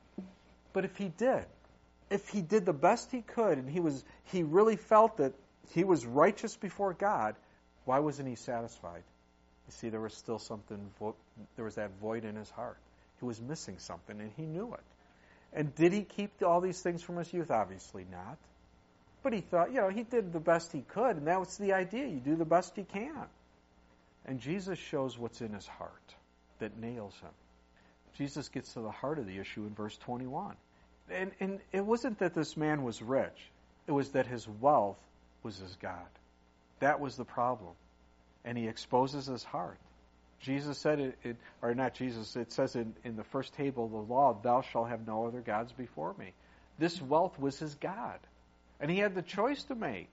But if he did, if he did the best he could and he was he really felt that he was righteous before God, why wasn't he satisfied? You see, there was still something, there was that void in his heart. He was missing something, and he knew it. And did he keep all these things from his youth? Obviously not. But he thought, you know, he did the best he could, and that was the idea. You do the best you can. And Jesus shows what's in his heart that nails him. Jesus gets to the heart of the issue in verse twenty-one. And, and it wasn't that this man was rich. It was that his wealth was his God. That was the problem. And he exposes his heart. Jesus said, it, it, or not Jesus, it says in, in the first table of the law, thou shalt have no other gods before me. This wealth was his God. And he had the choice to make.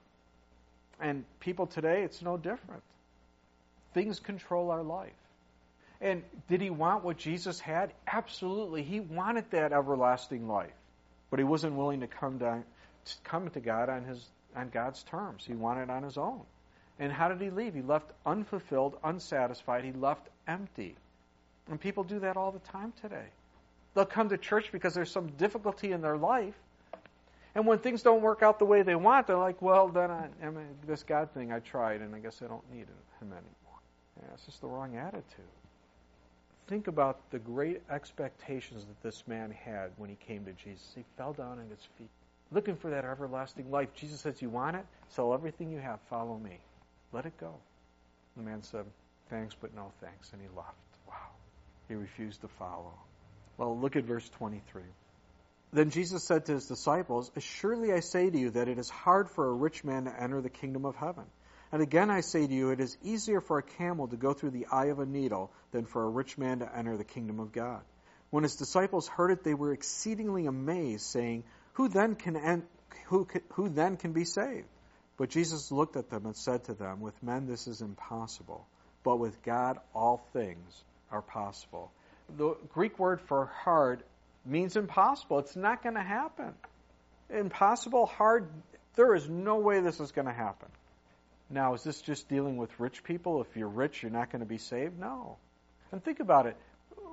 And people today, it's no different. Things control our life. And did he want what Jesus had? Absolutely. He wanted that everlasting life. But he wasn't willing to come down, to come to God on his on God's terms. He wanted it on his own. And how did he leave? He left unfulfilled, unsatisfied. He left empty. And people do that all the time today. They'll come to church because there's some difficulty in their life. And when things don't work out the way they want, they're like, well, then I, I mean, this God thing I tried, and I guess I don't need him anymore. Yeah, it's just the wrong attitude. Think about the great expectations that this man had when he came to Jesus. He fell down at his feet, looking for that everlasting life. Jesus says, you want it? Sell everything you have. Follow me. Let it go. The man said, thanks, but no thanks. And he left. Wow. He refused to follow. Well, look at verse twenty-three. Then Jesus said to his disciples, surely I say to you that it is hard for a rich man to enter the kingdom of heaven. And again I say to you, it is easier for a camel to go through the eye of a needle than for a rich man to enter the kingdom of God. When his disciples heard it, they were exceedingly amazed, saying, Who then can en- who, can, who then can be saved? But Jesus looked at them and said to them, with men this is impossible, but with God all things are possible. The Greek word for hard means impossible. It's not going to happen. Impossible, hard, there is no way this is going to happen. Now, is this just dealing with rich people? If you're rich, you're not going to be saved? No. And think about it.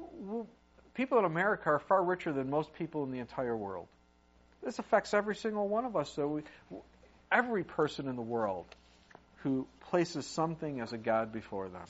People in America are far richer than most people in the entire world. This affects every single one of us. So we, every person in the world who places something as a god before them.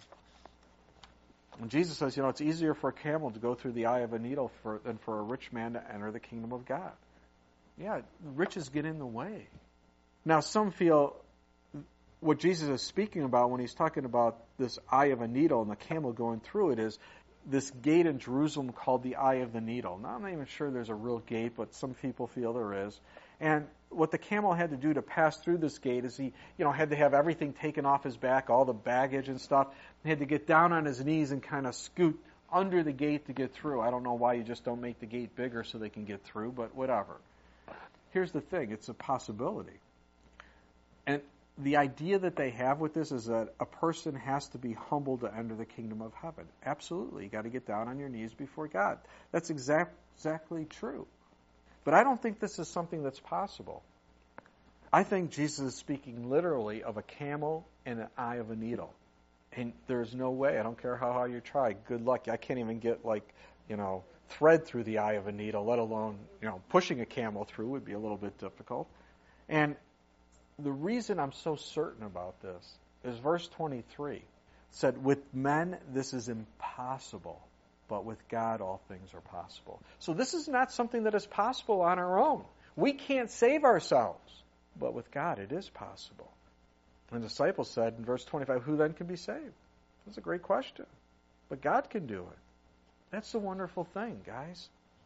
And Jesus says, you know, it's easier for a camel to go through the eye of a needle for, than for a rich man to enter the kingdom of God. Yeah, riches get in the way. Now, some feel what Jesus is speaking about when he's talking about this eye of a needle and the camel going through it is this gate in Jerusalem called the Eye of the Needle. Now, I'm not even sure there's a real gate, but some people feel there is. And what the camel had to do to pass through this gate is he, you know, had to have everything taken off his back, all the baggage and stuff. He had to get down on his knees and kind of scoot under the gate to get through. I don't know why you just don't make the gate bigger so they can get through, but whatever. Here's the thing. It's a possibility. And the idea that they have with this is that a person has to be humble to enter the kingdom of heaven. Absolutely. You got to get down on your knees before God. That's exact, exactly true. But I don't think this is something that's possible. I think Jesus is speaking literally of a camel and an eye of a needle. And there's no way, I don't care how hard you try, good luck. I can't even get like, you know, thread through the eye of a needle, let alone, you know, pushing a camel through would be a little bit difficult. And the reason I'm so certain about this is verse twenty-three. It said, with men this is impossible, but with God all things are possible. So this is not something that is possible on our own. We can't save ourselves, but with God it is possible. And the disciples said in verse twenty-five, who then can be saved? That's a great question. But God can do it. That's the wonderful thing, guys.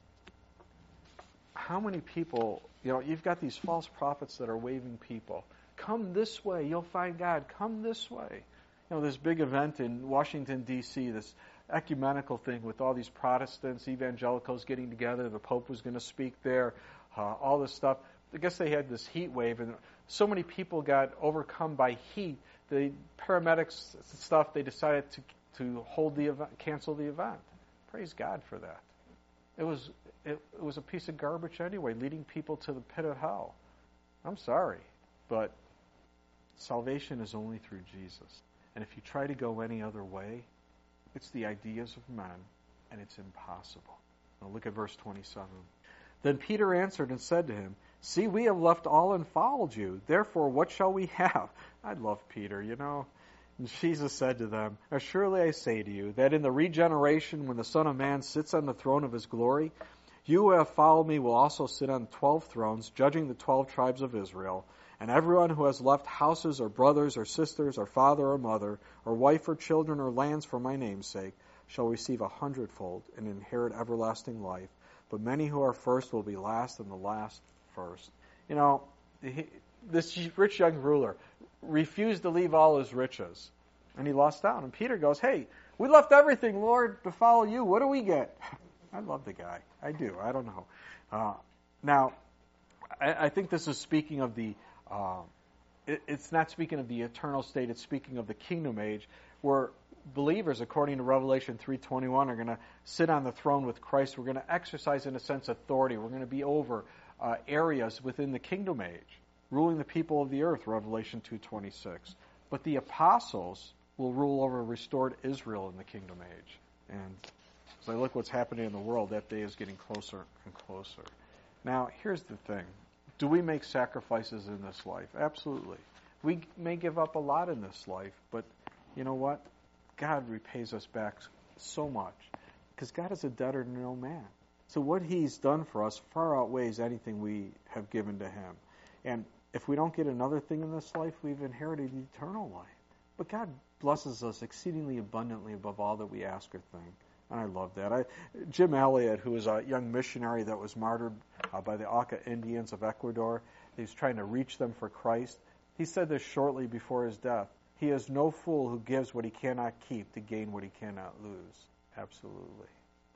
How many people, you know, you've got these false prophets that are waving people. Come this way, you'll find God. Come this way. You know, this big event in Washington, D C, this ecumenical thing with all these Protestants, evangelicals getting together. The Pope was going to speak there, uh, all this stuff. I guess they had this heat wave, and so many people got overcome by heat. The paramedics stuff, they decided to to hold the event, cancel the event. Praise God for that. It was it, it was a piece of garbage anyway, leading people to the pit of hell. I'm sorry, but salvation is only through Jesus. And if you try to go any other way, it's the ideas of men, and it's impossible. Now look at verse twenty-seven. Then Peter answered and said to him, see, we have left all and followed you. Therefore, what shall we have? I love Peter, you know. And Jesus said to them, surely I say to you, that in the regeneration, when the Son of Man sits on the throne of his glory, you who have followed me will also sit on twelve thrones, judging the twelve tribes of Israel. And everyone who has left houses or brothers or sisters or father or mother or wife or children or lands for my name's sake shall receive a hundredfold and inherit everlasting life. But many who are first will be last, and the last first. You know, he, this rich young ruler refused to leave all his riches, and he lost out. And Peter goes, hey, we left everything, Lord, to follow you. What do we get? I love the guy. I do. I don't know. Uh, now, I, I think this is speaking of the, uh, it, it's not speaking of the eternal state. It's speaking of the kingdom age, where believers, according to Revelation three twenty-one, are going to sit on the throne with Christ. We're going to exercise, in a sense, authority. We're going to be over uh, areas within the kingdom age, ruling the people of the earth, Revelation two twenty-six. But the apostles will rule over restored Israel in the kingdom age. And as I look what's happening in the world, that day is getting closer and closer. Now, here's the thing. Do we make sacrifices in this life? Absolutely. We may give up a lot in this life, but you know what? God repays us back so much, because God is a debtor to no man. So what He's done for us far outweighs anything we have given to Him. And if we don't get another thing in this life, we've inherited eternal life. But God blesses us exceedingly abundantly above all that we ask or think. And I love that. I, Jim Elliot, who was a young missionary that was martyred uh, by the Auca Indians of Ecuador, he's trying to reach them for Christ. He said this shortly before his death. He is no fool who gives what he cannot keep to gain what he cannot lose. Absolutely.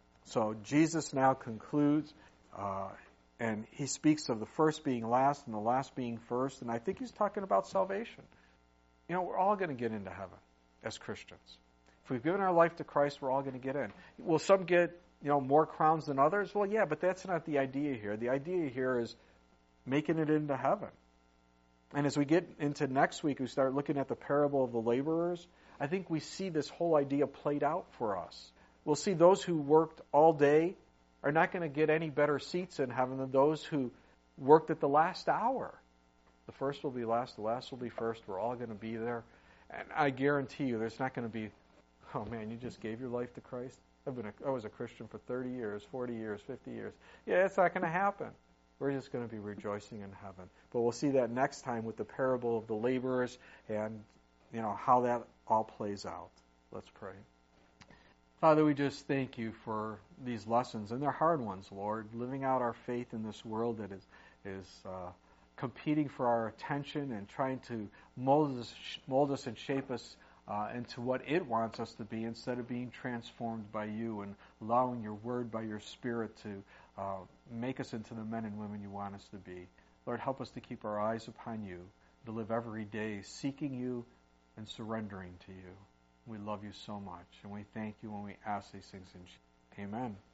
So Jesus now concludes, uh, and he speaks of the first being last and the last being first, and I think he's talking about salvation. You know, we're all going to get into heaven as Christians. If we've given our life to Christ, we're all going to get in. Will some get, you know, more crowns than others? Well, yeah, but that's not the idea here. The idea here is making it into heaven. And as we get into next week, we start looking at the parable of the laborers. I think we see this whole idea played out for us. We'll see those who worked all day are not going to get any better seats in heaven than those who worked at the last hour. The first will be last, the last will be first. We're all going to be there. And I guarantee you there's not going to be, oh man, you just gave your life to Christ? I've been a, I was a Christian for thirty years, forty years, fifty years. Yeah, it's not going to happen. We're just going to be rejoicing in heaven. But we'll see that next time with the parable of the laborers and, you know, how that all plays out. Let's pray. Father, we just thank you for these lessons, and they're hard ones, Lord. Living out our faith in this world that is is uh, competing for our attention and trying to mold us, mold us and shape us uh, into what it wants us to be, instead of being transformed by you and allowing your word by your Spirit to uh, make us into the men and women you want us to be. Lord, help us to keep our eyes upon you, to live every day seeking you and surrendering to you. We love you so much, and we thank you when we ask these things in Jesus' name. Amen.